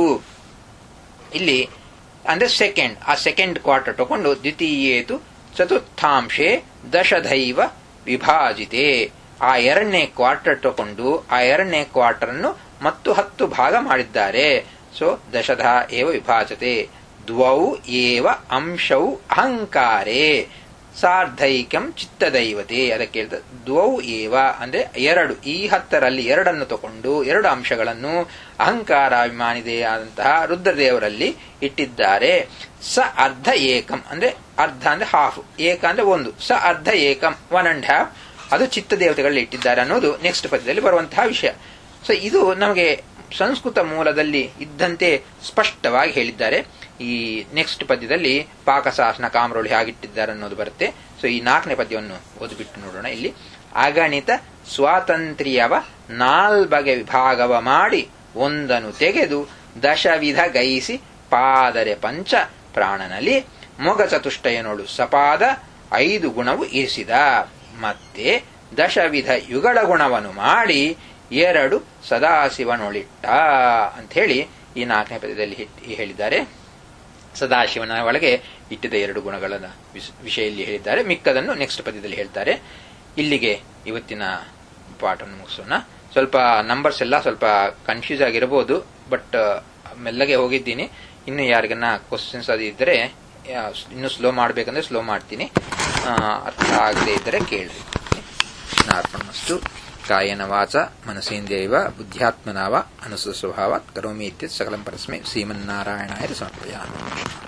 ಇಲ್ಲಿ ಅಂದ್ರೆ ಸೆಕೆಂಡ್, ಆ ಸೆಕೆಂಡ್ ಕ್ವಾರ್ಟರ್ ತಗೊಂಡು ದ್ವಿತೀಯೇತು ಚತುರ್ಥಾಂಶೆ ದಶದೈವ ವಿಭಾಜಿತೆ. ಆ ಎರಡನೇ ಕ್ವಾರ್ಟರ್ ತಗೊಂಡು ಆ ಎರಡನೇ ಕ್ವಾರ್ಟರ್ ಅನ್ನು ಮತ್ತು ಹತ್ತು ಭಾಗ ಮಾಡಿದ್ದಾರೆ. ಸೊ ದಶಧ ಏವ ವಿಭಾಜತೆ. ದ್ವೌ ಏವ ಅಂಶೌ ಅಹಂಕಾರೇ ಸಾರ್ಧೈಕಂ ಚಿತ್ತದೈವತೆ. ಅದಕ್ಕೆ ಹೇಳ್ತಾರೆ ದ್ವೌ ಏವ ಅಂದ್ರೆ ಎರಡು, ಈ ಹತ್ತರಲ್ಲಿ ಎರಡನ್ನು ತಗೊಂಡು ಎರಡು ಅಂಶಗಳನ್ನು ಅಹಂಕಾರಾಭಿಮಾನಿದೆ ಆದಂತಹ ರುದ್ರದೇವರಲ್ಲಿ ಇಟ್ಟಿದ್ದಾರೆ. ಸ ಅರ್ಧ ಏಕಂ ಅಂದ್ರೆ ಅರ್ಧ ಅಂದ್ರೆ ಹಾಫ್, ಏಕ ಅಂದ್ರೆ ಒಂದು. ಸ ಅರ್ಧ ಏಕಂ ಒನ್ ಅಂಡ್ ಹಾಫ್ ಅದು ಚಿತ್ತದೇವತೆಗಳಲ್ಲಿ ಇಟ್ಟಿದ್ದಾರೆ ಅನ್ನೋದು ನೆಕ್ಸ್ಟ್ ಪದ್ಯದಲ್ಲಿ ಬರುವಂತಹ ವಿಷಯ. ಸೊ ಇದು ನಮಗೆ ಸಂಸ್ಕೃತ ಮೂಲದಲ್ಲಿ ಇದ್ದಂತೆ ಸ್ಪಷ್ಟವಾಗಿ ಹೇಳಿದ್ದಾರೆ. ಈ ನೆಕ್ಸ್ಟ್ ಪದ್ಯದಲ್ಲಿ ಪಾಕಶಾಸನ ಕಾಮರೋಳಿ ಹಾಗಿಟ್ಟಿದ್ದಾರೆ ಅನ್ನೋದು ಬರುತ್ತೆ. ಸೊ ಈ ನಾಲ್ಕನೇ ಪದ್ಯವನ್ನು ಓದ್ಬಿಟ್ಟು ನೋಡೋಣ. ಇಲ್ಲಿ ಅಗಣಿತ ಸ್ವಾತಂತ್ರ್ಯವ ನಾಲ್ಬಗೆ ವಿಭಾಗವ ಮಾಡಿ ಒಂದನ್ನು ತೆಗೆದು ದಶವಿಧ ಗೈಸಿ ಪಾದರೆ ಪಂಚ ಪ್ರಾಣನಲ್ಲಿ ಮೊಗ ಚತುಷ್ಟಯನೋಡು ಸಪಾದ ಐದು ಗುಣವು ಇರಿಸಿದ. ಮತ್ತೆ ದಶವಿಧ ಯುಗಳ ಗುಣವನ್ನು ಮಾಡಿ ಎರಡು ಸದಾಶಿವನೊಳಿಟ್ಟ ಅಂತ ಹೇಳಿ ಈ ನಾಲ್ಕನೇ ಪದ್ಯದಲ್ಲಿ ಹೇಳಿದ್ದಾರೆ. ಸದಾಶಿವನ ಒಳಗೆ ಇಟ್ಟಿದ ಎರಡು ಗುಣಗಳನ್ನು ವಿಷಯಲ್ಲಿ ಹೇಳಿದ್ದಾರೆ. ಮಿಕ್ಕದನ್ನು ನೆಕ್ಸ್ಟ್ ಪದ್ಯದಲ್ಲಿ ಹೇಳ್ತಾರೆ. ಇಲ್ಲಿಗೆ ಇವತ್ತಿನ ಪಾಠವನ್ನು ಮುಗಿಸೋಣ. ಸ್ವಲ್ಪ ನಂಬರ್ಸ್ ಎಲ್ಲ ಸ್ವಲ್ಪ ಕನ್ಫ್ಯೂಸ್ ಆಗಿರಬಹುದು, ಬಟ್ ಮೆಲ್ಲಗೆ ಹೋಗಿದ್ದೀನಿ. ಇನ್ನು ಯಾರಿಗನ್ನ ಕ್ವಶನ್ಸ್ ಅದು ಇದ್ದರೆ ಇನ್ನು ಸ್ಲೋ ಮಾಡಬೇಕಂದ್ರೆ ಸ್ಲೋ ಮಾಡ್ತೀನಿ. ಅರ್ಥ ಆಗದೆ ಇದ್ದರೆ ಕೇಳ್ರಿ. ಅರ್ಪಣಮಸ್ತು. ಕಾಯನ ವಾಚ ಮನಸೇಂದ್ರಿಯೈವ ಬುದ್ಧ್ಯಾತ್ಮನಾವ ಅನುಸೃತ ಸ್ವಭಾವಾತ್ ಕರೋಮಿ ಇತ್ಯತ್ ಸಕಲಂ ಪರಸ್ಮೈ ಶ್ರೀಮನ್ನಾರಾಯಣಾಯ ಸಮರ್ಪಯಾಮಿ.